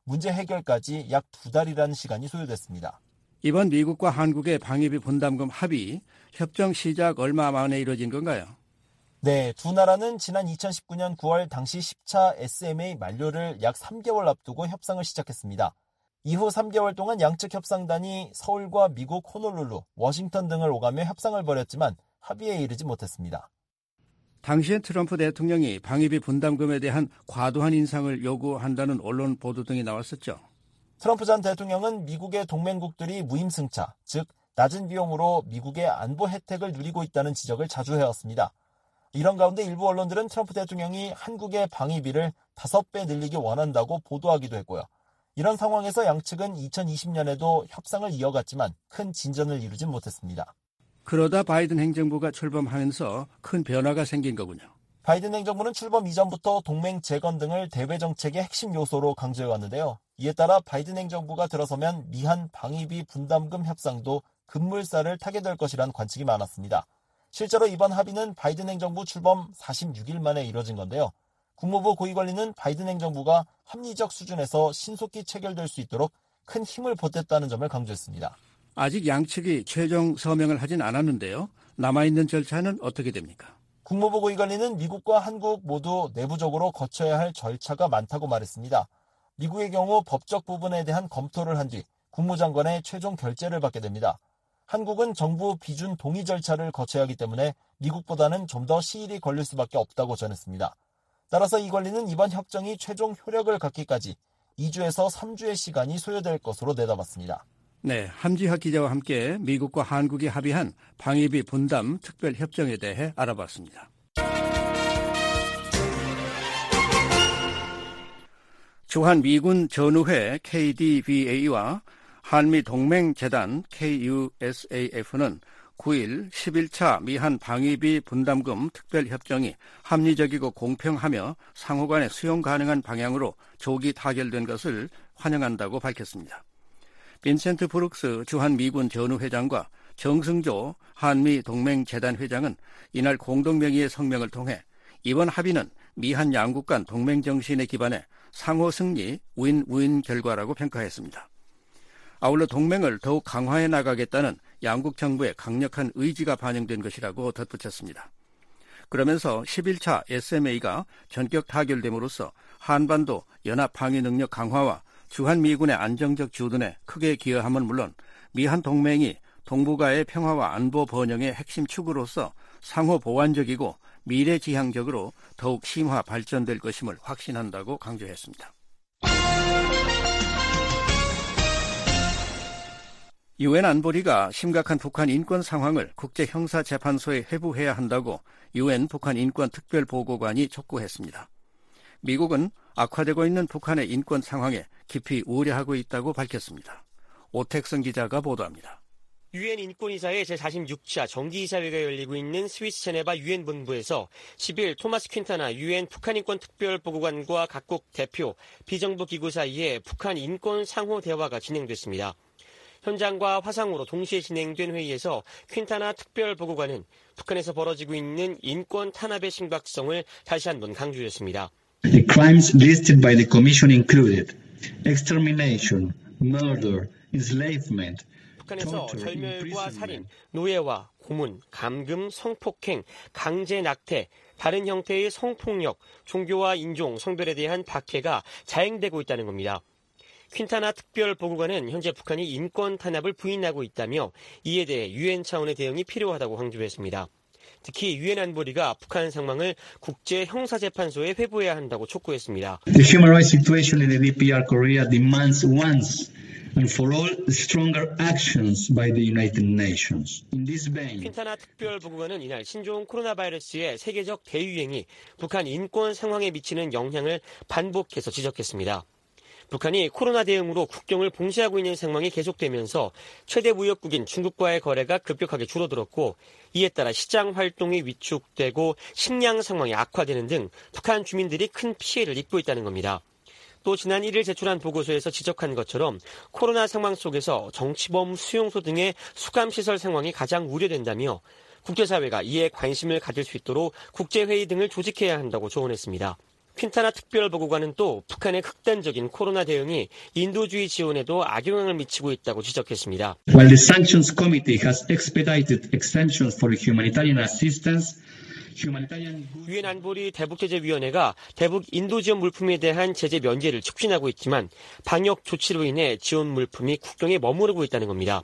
문제 해결까지 약 2달이라는 시간이 소요됐습니다. 이번 미국과 한국의 방위비 분담금 합의, 협정 시작 얼마 만에 이뤄진 건가요? 네, 두 나라는 지난 2019년 9월 당시 10차 SMA 만료를 약 3개월 앞두고 협상을 시작했습니다. 이후 3개월 동안 양측 협상단이 서울과 미국 호놀룰루, 워싱턴 등을 오가며 협상을 벌였지만 합의에 이르지 못했습니다. 당시에 트럼프 대통령이 방위비 분담금에 대한 과도한 인상을 요구한다는 언론 보도 등이 나왔었죠. 트럼프 전 대통령은 미국의 동맹국들이 무임승차, 즉 낮은 비용으로 미국의 안보 혜택을 누리고 있다는 지적을 자주 해왔습니다. 이런 가운데 일부 언론들은 트럼프 대통령이 한국의 방위비를 5배 늘리기 원한다고 보도하기도 했고요. 이런 상황에서 양측은 2020년에도 협상을 이어갔지만 큰 진전을 이루진 못했습니다. 그러다 바이든 행정부가 출범하면서 큰 변화가 생긴 거군요. 바이든 행정부는 출범 이전부터 동맹 재건 등을 대외 정책의 핵심 요소로 강조해왔는데요. 이에 따라 바이든 행정부가 들어서면 미한 방위비 분담금 협상도 급물살을 타게 될 것이란 관측이 많았습니다. 실제로 이번 합의는 바이든 행정부 출범 46일 만에 이뤄진 건데요. 국무부 고위관리는 바이든 행정부가 합리적 수준에서 신속히 체결될 수 있도록 큰 힘을 보탰다는 점을 강조했습니다. 아직 양측이 최종 서명을 하진 않았는데요. 남아있는 절차는 어떻게 됩니까? 국무부 고위관리는 미국과 한국 모두 내부적으로 거쳐야 할 절차가 많다고 말했습니다. 미국의 경우 법적 부분에 대한 검토를 한 뒤 국무장관의 최종 결재를 받게 됩니다. 한국은 정부 비준 동의 절차를 거쳐야 하기 때문에 미국보다는 좀 더 시일이 걸릴 수밖에 없다고 전했습니다. 따라서 이 관리는 이번 협정이 최종 효력을 갖기까지 2주에서 3주의 시간이 소요될 것으로 내다봤습니다. 네, 함지학 기자와 함께 미국과 한국이 합의한 방위비 분담 특별협정에 대해 알아봤습니다. 주한 미군 전우회 KDVA와 한미동맹재단 KUSAF는 9일 11차 미한 방위비 분담금 특별협정이 합리적이고 공평하며 상호 간에 수용 가능한 방향으로 조기 타결된 것을 환영한다고 밝혔습니다. 빈센트 브룩스 주한미군 전우회장과 정승조 한미동맹재단 회장은 이날 공동명의의 성명을 통해 이번 합의는 미한 양국 간 동맹정신에 기반해 상호 승리, 윈윈 결과라고 평가했습니다. 아울러 동맹을 더욱 강화해 나가겠다는 양국 정부의 강력한 의지가 반영된 것이라고 덧붙였습니다. 그러면서 11차 SMA가 전격 타결됨으로써 한반도 연합 방위 능력 강화와 주한미군의 안정적 주둔에 크게 기여함은 물론 미한 동맹이 동북아의 평화와 안보 번영의 핵심 축으로서 상호 보완적이고 미래지향적으로 더욱 심화 발전될 것임을 확신한다고 강조했습니다. 유엔 안보리가 심각한 북한 인권 상황을 국제형사재판소에 회부해야 한다고 유엔 북한 인권 특별보고관이 촉구했습니다. 미국은 악화되고 있는 북한의 인권 상황에 깊이 우려하고 있다고 밝혔습니다. 오택성 기자가 보도합니다. 유엔 인권이사회 제46차 정기이사회가 열리고 있는 스위스 제네바 유엔 본부에서 10일 토마스 퀸타나 유엔 북한 인권 특별보고관과 각국 대표, 비정부 기구 사이에 북한 인권 상호 대화가 진행됐습니다. 현장과 화상으로 동시에 진행된 회의에서 퀸타나 특별보고관은 북한에서 벌어지고 있는 인권 탄압의 심각성을 다시 한번 강조했습니다. The crimes listed by the Commission included extermination, murder, enslavement. 북한에서 절멸과 살인, 노예와 고문, 감금, 성폭행, 강제 낙태, 다른 형태의 성폭력, 종교와 인종, 성별에 대한 박해가 자행되고 있다는 겁니다. 퀸타나 특별보고관은 현재 북한이 인권 탄압을 부인하고 있다며 이에 대해 유엔 차원의 대응이 필요하다고 강조했습니다. 특히 유엔 안보리가 북한 상황을 국제 형사재판소에 회부해야 한다고 촉구했습니다. The human rights situation in the DPR Korea demands once and for all stronger actions by the United Nations. In this vein, 퀸타나 특별보고관은 이날 신종 코로나 바이러스의 세계적 대유행이 북한 인권 상황에 미치는 영향을 반복해서 지적했습니다. 북한이 코로나 대응으로 국경을 봉쇄하고 있는 상황이 계속되면서 최대 무역국인 중국과의 거래가 급격하게 줄어들었고 이에 따라 시장 활동이 위축되고 식량 상황이 악화되는 등 북한 주민들이 큰 피해를 입고 있다는 겁니다. 또 지난 1일 제출한 보고서에서 지적한 것처럼 코로나 상황 속에서 정치범 수용소 등의 수감시설 상황이 가장 우려된다며 국제사회가 이에 관심을 가질 수 있도록 국제회의 등을 조직해야 한다고 조언했습니다. 퀸타나 특별보고관은 또 북한의 극단적인 코로나 대응이 인도주의 지원에도 악영향을 미치고 있다고 지적했습니다. While the Sanctions Committee has expedited extensions for humanitarian assistance, 유엔 안보리 대북제재위원회가 대북 인도 지원 물품에 대한 제재 면제를 촉진하고 있지만 방역 조치로 인해 지원 물품이 국경에 머무르고 있다는 겁니다.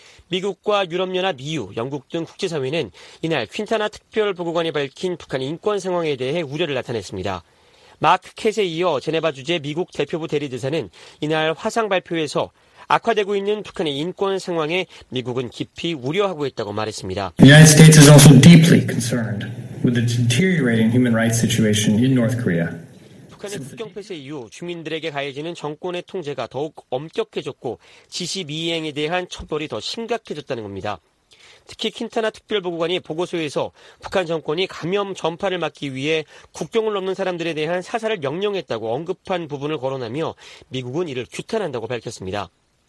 미국과 유럽연합, EU, 영국 등 국제사회는 이날 퀸타나 특별보고관이 밝힌 북한 인권 상황에 대해 우려를 나타냈습니다. 마크 캣에 이어 제네바 주재 미국 대표부 대리대사는 이날 화상 발표에서 악화되고 있는 북한의 인권 상황에 미국은 깊이 우려하고 있다고 말했습니다. The United States is also deeply concerned with the deteriorating human rights situation in North Korea. 북한의 국경 폐쇄 이후 주민들에게 가해지는 정권의 통제가 더욱 엄격해졌고 지시미행에 대한 처벌이 더 심각해졌다는 겁니다. 특히 퀸타나 특별보고관이 보고서에서 북한 정권이 감염 전파를 막기 위해 국경을 넘는 사람들에 대한 사살을 명령했다고 언급한 부분을 거론하며 미국은 이를 규탄한다고 밝혔습니다.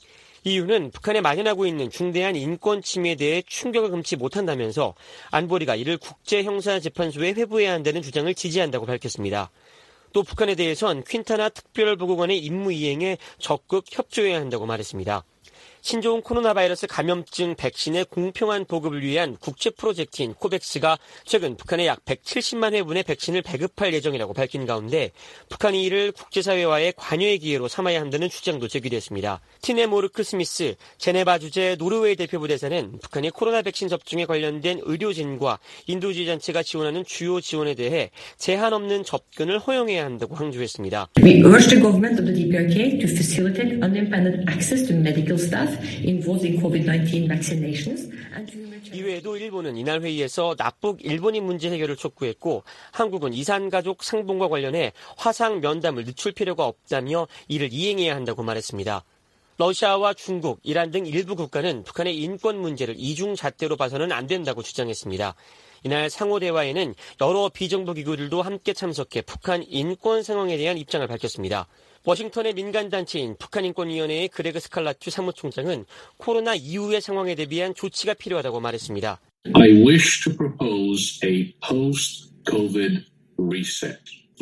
이유는 북한에 만연하고 있는 중대한 인권 침해에 대해 충격을 금치 못한다면서 안보리가 이를 국제형사재판소에 회부해야 한다는 주장을 지지한다고 밝혔습니다. 또 북한에 대해선 퀸타나 특별보고관의 임무 이행에 적극 협조해야 한다고 말했습니다. 신종 코로나 바이러스 감염증 백신의 공평한 보급을 위한 국제 프로젝트인 코백스가 최근 북한에 약 170만 회분의 백신을 배급할 예정이라고 밝힌 가운데 북한이 이를 국제사회와의 관여의 기회로 삼아야 한다는 주장도 제기됐습니다. 티네 모르크 스미스 제네바 주재 노르웨이 대표부 대사는 북한이 코로나 백신 접종에 관련된 의료진과 인도주의 단체가 지원하는 주요 지원에 대해 제한 없는 접근을 허용해야 한다고 강조했습니다. We urge the government of the DPRK to facilitate unimpeded access to medical staff involved in COVID-19 vaccinations. 이외에도 일본은 이날 회의에서 납북 일본인 문제 해결을 촉구했고 한국은 이산가족 상봉과 관련해 화상 면담을 늦출 필요가 없다며 이를 이행해야 한다고 말했습니다. 러시아와 중국, 이란 등 일부 국가는 북한의 인권 문제를 이중잣대로 봐서는 안 된다고 주장했습니다. 이날 상호대화에는 여러 비정부기구들도 함께 참석해 북한 인권 상황에 대한 입장을 밝혔습니다. 워싱턴의 민간단체인 북한인권위원회의 그레그 스칼라튜 사무총장은 코로나 이후의 상황에 대비한 조치가 필요하다고 말했습니다. I wish to propose a post-COVID reset.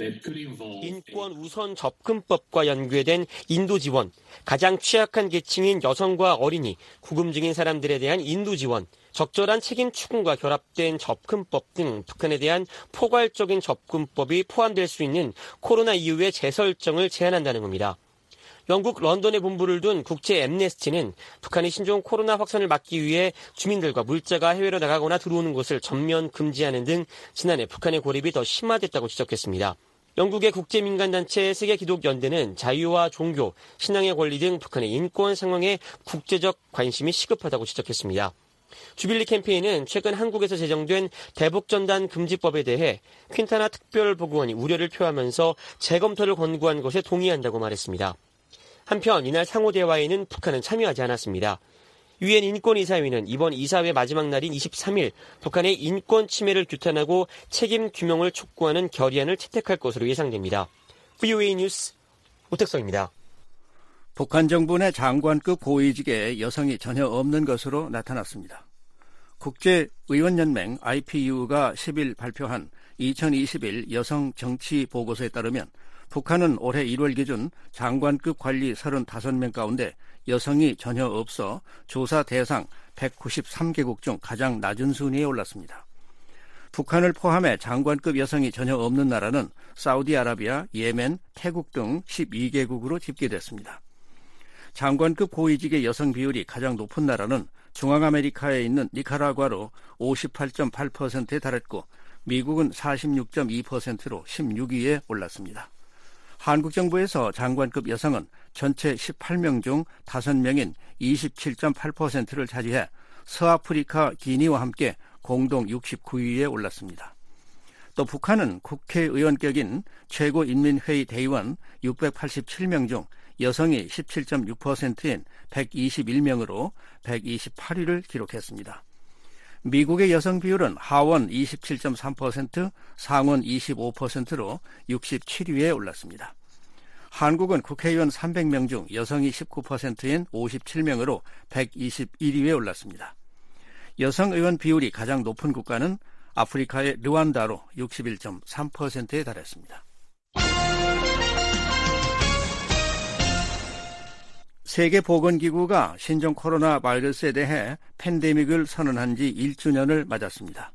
인권 우선 접근법과 연계된 인도 지원, 가장 취약한 계층인 여성과 어린이, 구금 중인 사람들에 대한 인도 지원, 적절한 책임 추궁과 결합된 접근법 등 북한에 대한 포괄적인 접근법이 포함될 수 있는 코로나 이후의 재설정을 제안한다는 겁니다. 영국 런던에 본부를 둔 국제 엠네스티는 북한이 신종 코로나 확산을 막기 위해 주민들과 물자가 해외로 나가거나 들어오는 것을 전면 금지하는 등 지난해 북한의 고립이 더 심화됐다고 지적했습니다. 영국의 국제민간단체 세계기독연대는 자유와 종교, 신앙의 권리 등 북한의 인권 상황에 국제적 관심이 시급하다고 지적했습니다. 주빌리 캠페인은 최근 한국에서 제정된 대북전단 금지법에 대해 퀸타나 특별보고관이 우려를 표하면서 재검토를 권고한 것에 동의한다고 말했습니다. 한편 이날 상호대화에는 북한은 참여하지 않았습니다. 유엔 인권이사회는 이번 이사회 마지막 날인 23일 북한의 인권 침해를 규탄하고 책임 규명을 촉구하는 결의안을 채택할 것으로 예상됩니다. VOA 뉴스 오택성입니다. 북한 정부 내 장관급 고위직에 여성이 전혀 없는 것으로 나타났습니다. 국제의원연맹 IPU가 10일 발표한 2021 여성 정치 보고서에 따르면 북한은 올해 1월 기준 장관급 관리 35명 가운데 여성이 전혀 없어 조사 대상 193개국 중 가장 낮은 순위에 올랐습니다. 북한을 포함해 장관급 여성이 전혀 없는 나라는 사우디아라비아, 예멘, 태국 등 12개국으로 집계됐습니다. 장관급 고위직의 여성 비율이 가장 높은 나라는 중앙아메리카에 있는 니카라과로 58.8%에 달했고 미국은 46.2%로 16위에 올랐습니다. 한국 정부에서 장관급 여성은 전체 18명 중 5명인 27.8%를 차지해 서아프리카 기니와 함께 공동 69위에 올랐습니다. 또 북한은 국회의원격인 최고인민회의 대의원 687명 중 여성이 17.6%인 121명으로 128위를 기록했습니다. 미국의 여성 비율은 하원 27.3%, 상원 25%로 67위에 올랐습니다. 한국은 국회의원 300명 중 여성이 19%인 57명으로 121위에 올랐습니다. 여성 의원 비율이 가장 높은 국가는 아프리카의 르완다로 61.3%에 달했습니다. 세계보건기구가 신종 코로나 바이러스에 대해 팬데믹을 선언한 지 1주년을 맞았습니다.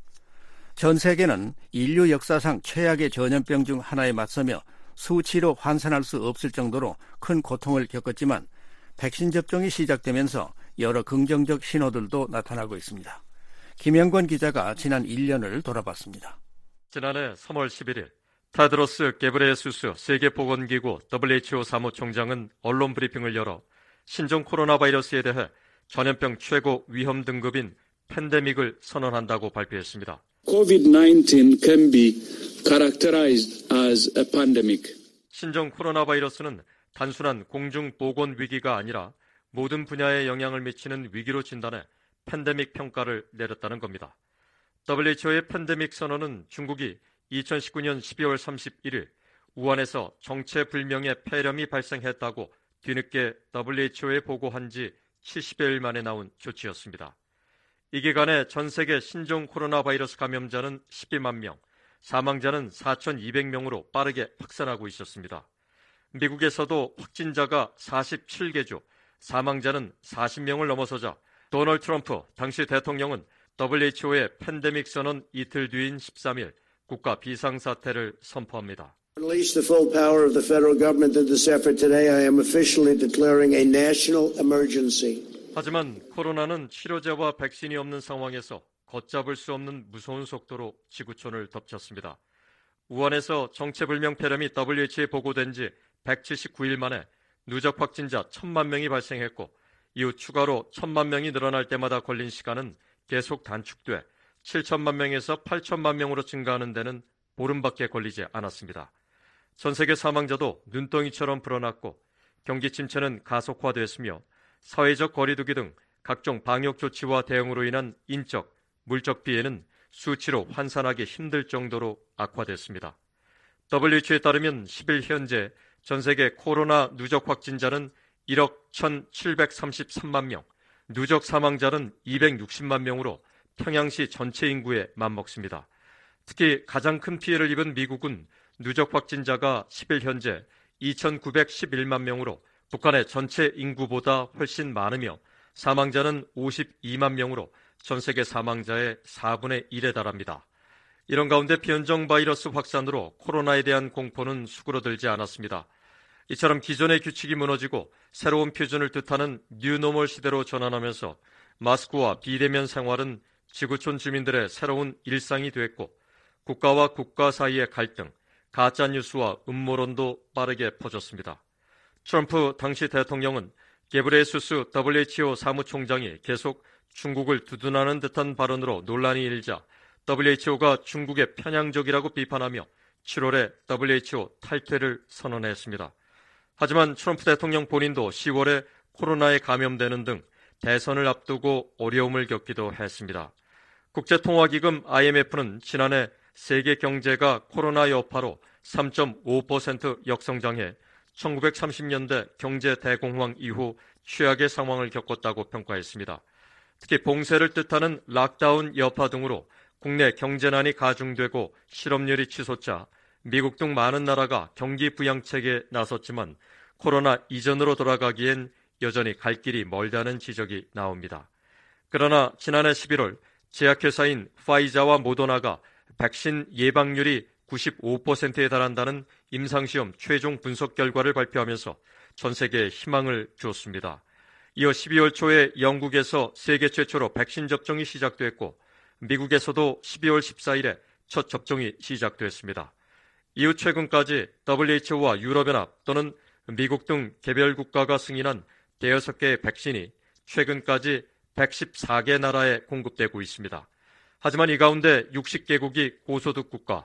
전 세계는 인류 역사상 최악의 전염병 중 하나에 맞서며 수치로 환산할 수 없을 정도로 큰 고통을 겪었지만 백신 접종이 시작되면서 여러 긍정적 신호들도 나타나고 있습니다. 김영권 기자가 지난 1년을 돌아봤습니다. 지난해 3월 11일 테드로스 게브레예수스 세계보건기구 WHO 사무총장은 언론 브리핑을 열어 신종 코로나 바이러스에 대해 전염병 최고 위험 등급인 팬데믹을 선언한다고 발표했습니다. COVID-19 can be characterized as a pandemic. 신종 코로나 바이러스는 단순한 공중 보건 위기가 아니라 모든 분야에 영향을 미치는 위기로 진단해 팬데믹 평가를 내렸다는 겁니다. WHO의 팬데믹 선언은 중국이 2019년 12월 31일 우한에서 정체불명의 폐렴이 발생했다고 뒤늦게 WHO에 보고한 지 70여일 만에 나온 조치였습니다. 이 기간에 전 세계 신종 코로나 바이러스 감염자는 12만 명, 사망자는 4,200명으로 빠르게 확산하고 있었습니다. 미국에서도 확진자가 47개 주, 사망자는 40명을 넘어서자 도널드 트럼프 당시 대통령은 WHO의 팬데믹 선언 이틀 뒤인 13일 국가 비상사태를 선포합니다. Unleash the full power of the federal government in this effort today. I am officially declaring a national emergency. 하지만 코로나는 치료제와 백신이 없는 상황에서 걷잡을 수 없는 무서운 속도로 지구촌을 덮쳤습니다. 우한에서 정체불명 폐렴이 WHO에 보고된 지 179일 만에 누적 확진자 1,000만 명이 발생했고 이후 추가로 1,000만 명이 늘어날 때마다 걸린 시간은 계속 단축돼 7천만 명에서 8천만 명으로 증가하는 데는 보름밖에 걸리지 않았습니다. 전 세계 사망자도 눈덩이처럼 불어났고 경기 침체는 가속화됐으며 사회적 거리두기 등 각종 방역 조치와 대응으로 인한 인적, 물적 피해는 수치로 환산하기 힘들 정도로 악화됐습니다. WHO에 따르면 10일 현재 전 세계 코로나 누적 확진자는 1억 1,733만 명, 누적 사망자는 260만 명으로 평양시 전체 인구에 맞먹습니다. 특히 가장 큰 피해를 입은 미국은 누적 확진자가 10일 현재 2,911만 명으로 북한의 전체 인구보다 훨씬 많으며 사망자는 52만 명으로 전 세계 사망자의 4분의 1에 달합니다. 이런 가운데 변종 바이러스 확산으로 코로나에 대한 공포는 수그러들지 않았습니다. 이처럼 기존의 규칙이 무너지고 새로운 표준을 뜻하는 뉴노멀 시대로 전환하면서 마스크와 비대면 생활은 지구촌 주민들의 새로운 일상이 됐고 국가와 국가 사이의 갈등, 가짜뉴스와 음모론도 빠르게 퍼졌습니다. 트럼프 당시 대통령은 게브레예수스 WHO 사무총장이 계속 중국을 두둔하는 듯한 발언으로 논란이 일자 WHO가 중국의 편향적이라고 비판하며 7월에 WHO 탈퇴를 선언했습니다. 하지만 트럼프 대통령 본인도 10월에 코로나에 감염되는 등 대선을 앞두고 어려움을 겪기도 했습니다. 국제통화기금 IMF는 지난해 세계 경제가 코로나 여파로 3.5% 역성장해 1930년대 경제 대공황 이후 최악의 상황을 겪었다고 평가했습니다. 특히 봉쇄를 뜻하는 락다운 여파 등으로 국내 경제난이 가중되고 실업률이 치솟자 미국 등 많은 나라가 경기 부양책에 나섰지만 코로나 이전으로 돌아가기엔 여전히 갈 길이 멀다는 지적이 나옵니다. 그러나 지난해 11월 제약회사인 파이자와 모더나가 백신 예방률이 95%에 달한다는 임상시험 최종 분석 결과를 발표하면서 전 세계에 희망을 주었습니다. 이어 12월 초에 영국에서 세계 최초로 백신 접종이 시작됐고 미국에서도 12월 14일에 첫 접종이 시작됐습니다. 이후 최근까지 WHO와 유럽연합 또는 미국 등 개별 국가가 승인한 대여섯 개의 백신이 최근까지 114개 나라에 공급되고 있습니다. 하지만 이 가운데 60개국이 고소득 국가,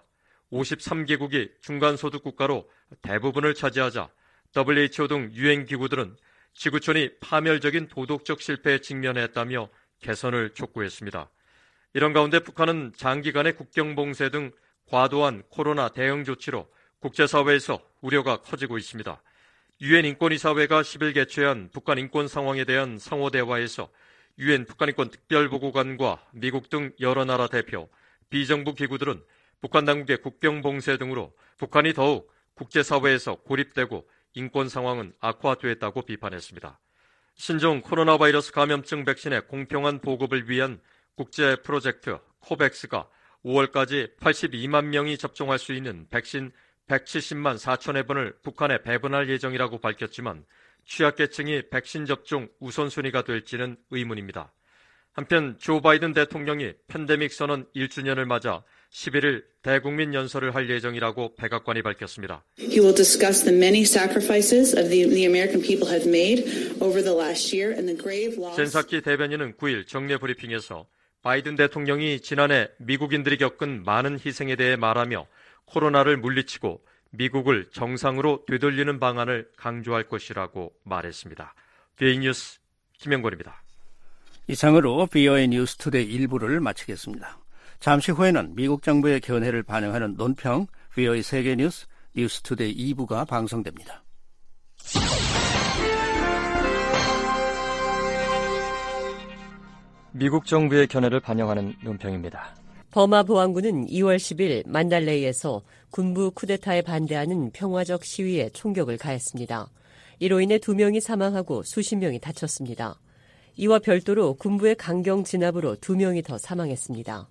53개국이 중간소득 국가로 대부분을 차지하자 WHO 등 유엔기구들은 지구촌이 파멸적인 도덕적 실패에 직면했다며 개선을 촉구했습니다. 이런 가운데 북한은 장기간의 국경 봉쇄 등 과도한 코로나 대응 조치로 국제사회에서 우려가 커지고 있습니다. 유엔 인권이사회가 10일 개최한 북한 인권 상황에 대한 상호대화에서 유엔 북한인권 특별보고관과 미국 등 여러 나라 대표, 비정부 기구들은 북한 당국의 국경 봉쇄 등으로 북한이 더욱 국제사회에서 고립되고 인권 상황은 악화됐다고 비판했습니다. 신종 코로나 바이러스 감염증 백신의 공평한 보급을 위한 국제 프로젝트 코백스가 5월까지 82만 명이 접종할 수 있는 백신 170만 4천여 번을 북한에 배분할 예정이라고 밝혔지만 취약계층이 백신 접종 우선순위가 될지는 의문입니다. 한편 조 바이든 대통령이 팬데믹 선언 1주년을 맞아 11일 대국민 연설을 할 예정이라고 백악관이 밝혔습니다. He will discuss the many sacrifices of the American people have made over the last year and the grave loss. 젠사키 대변인은 9일 정례 브리핑에서 바이든 대통령이 지난해 미국인들이 겪은 많은 희생에 대해 말하며 코로나를 물리치고 미국을 정상으로 되돌리는 방안을 강조할 것이라고 말했습니다. VOA 뉴스 김영권입니다. 이상으로 VOA 뉴스 투데이 1부를 마치겠습니다. 잠시 후에는 미국 정부의 견해를 반영하는 논평 VOA 세계 뉴스 뉴스 투데이 2부가 방송됩니다. 미국 정부의 견해를 반영하는 논평입니다. 버마 보안군은 2월 10일 만달레이에서 군부 쿠데타에 반대하는 평화적 시위에 총격을 가했습니다. 이로 인해 2명이 사망하고 수십 명이 다쳤습니다. 이와 별도로 군부의 강경 진압으로 2명이 더 사망했습니다.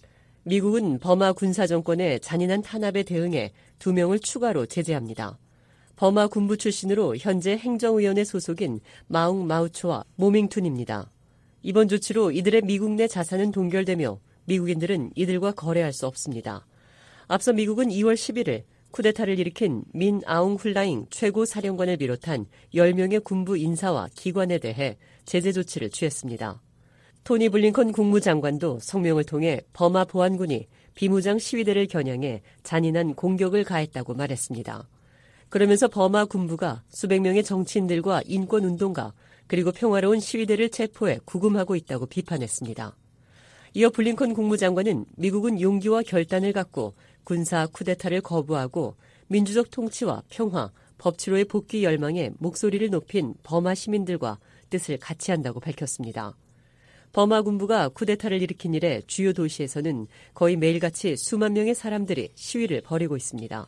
미국은 버마 군사정권의 잔인한 탄압에 대응해 2명을 추가로 제재합니다. 버마 군부 출신으로 현재 행정위원회 소속인 마웅 마우초와 모밍툰입니다. 이번 조치로 이들의 미국 내 자산은 동결되며 미국인들은 이들과 거래할 수 없습니다. 앞서 미국은 2월 11일 쿠데타를 일으킨 민 아웅 훌라잉 최고 사령관을 비롯한 10명의 군부 인사와 기관에 대해 제재 조치를 취했습니다. 토니 블링컨 국무장관도 성명을 통해 버마 보안군이 비무장 시위대를 겨냥해 잔인한 공격을 가했다고 말했습니다. 그러면서 버마 군부가 수백 명의 정치인들과 인권운동가 그리고 평화로운 시위대를 체포해 구금하고 있다고 비판했습니다. 이어 블링컨 국무장관은 미국은 용기와 결단을 갖고 군사 쿠데타를 거부하고 민주적 통치와 평화, 법치로의 복귀 열망에 목소리를 높인 버마 시민들과 뜻을 같이 한다고 밝혔습니다. 버마 군부가 쿠데타를 일으킨 이래 주요 도시에서는 거의 매일같이 수만 명의 사람들이 시위를 벌이고 있습니다.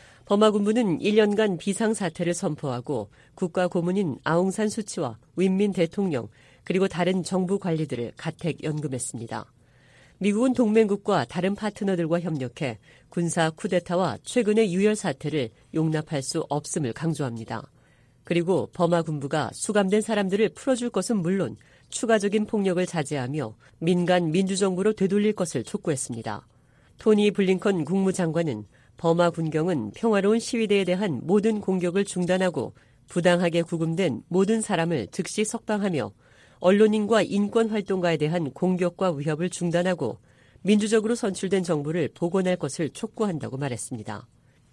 버마 군부는 1년간 비상사태를 선포하고 국가 고문인 아웅산 수치와 윈민 대통령 그리고 다른 정부 관리들을 가택 연금했습니다. 미국은 동맹국과 다른 파트너들과 협력해 군사 쿠데타와 최근의 유혈 사태를 용납할 수 없음을 강조합니다. 그리고 버마 군부가 수감된 사람들을 풀어줄 것은 물론 추가적인 폭력을 자제하며 민간 민주정부로 되돌릴 것을 촉구했습니다. 토니 블링컨 국무장관은 버마 군경은 평화로운 시위대에 대한 모든 공격을 중단하고 부당하게 구금된 모든 사람을 즉시 석방하며 언론인과 인권활동가에 대한 공격과 위협을 중단하고 민주적으로 선출된 정부를 복원할 것을 촉구한다고 말했습니다.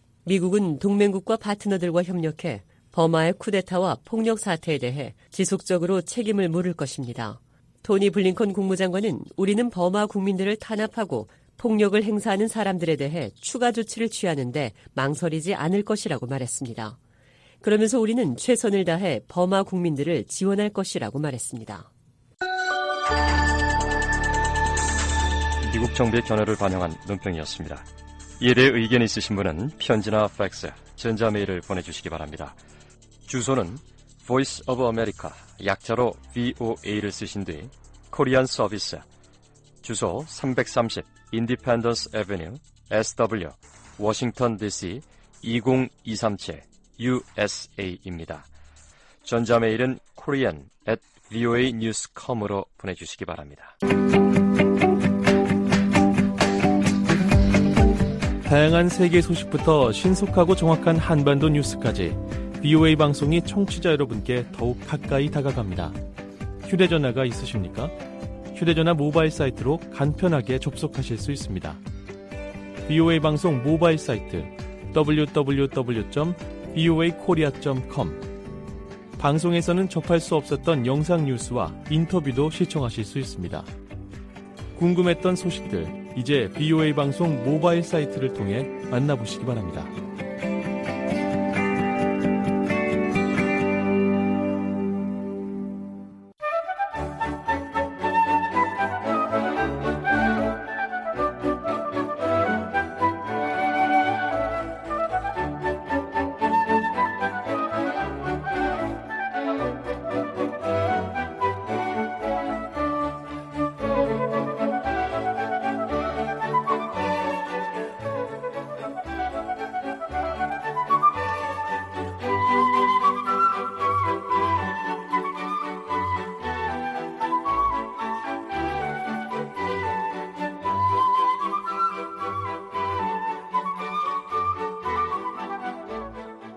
미국은 동맹국과 파트너들과 협력해 버마의 쿠데타와 폭력 사태에 대해 지속적으로 책임을 물을 것입니다. 토니 블링컨 국무장관은 우리는 버마 국민들을 탄압하고 폭력을 행사하는 사람들에 대해 추가 조치를 취하는데 망설이지 않을 것이라고 말했습니다. 그러면서 우리는 최선을 다해 버마 국민들을 지원할 것이라고 말했습니다. 미국 정부의 견해를 반영한 논평이었습니다. 이에 대해 의견 있으신 분은 편지나 팩스, 전자메일을 보내주시기 바랍니다. 주소는 Voice of America, 약자로 VOA를 쓰신 뒤 코리안 서비스, 주소 330 Independence Avenue, SW, 워싱턴 DC 20237 USA입니다. 전자메일은 korean@voanews.com으로 보내주시기 바랍니다. 다양한 세계 소식부터 신속하고 정확한 한반도 뉴스까지 VOA 방송이 청취자 여러분께 더욱 가까이 다가갑니다. 휴대전화가 있으십니까? 휴대전화 모바일 사이트로 간편하게 접속하실 수 있습니다. VOA 방송 모바일 사이트 www.voakorea.com 방송에서는 접할 수 없었던 영상 뉴스와 인터뷰도 시청하실 수 있습니다. 궁금했던 소식들, 이제 VOA 방송 모바일 사이트를 통해 만나보시기 바랍니다.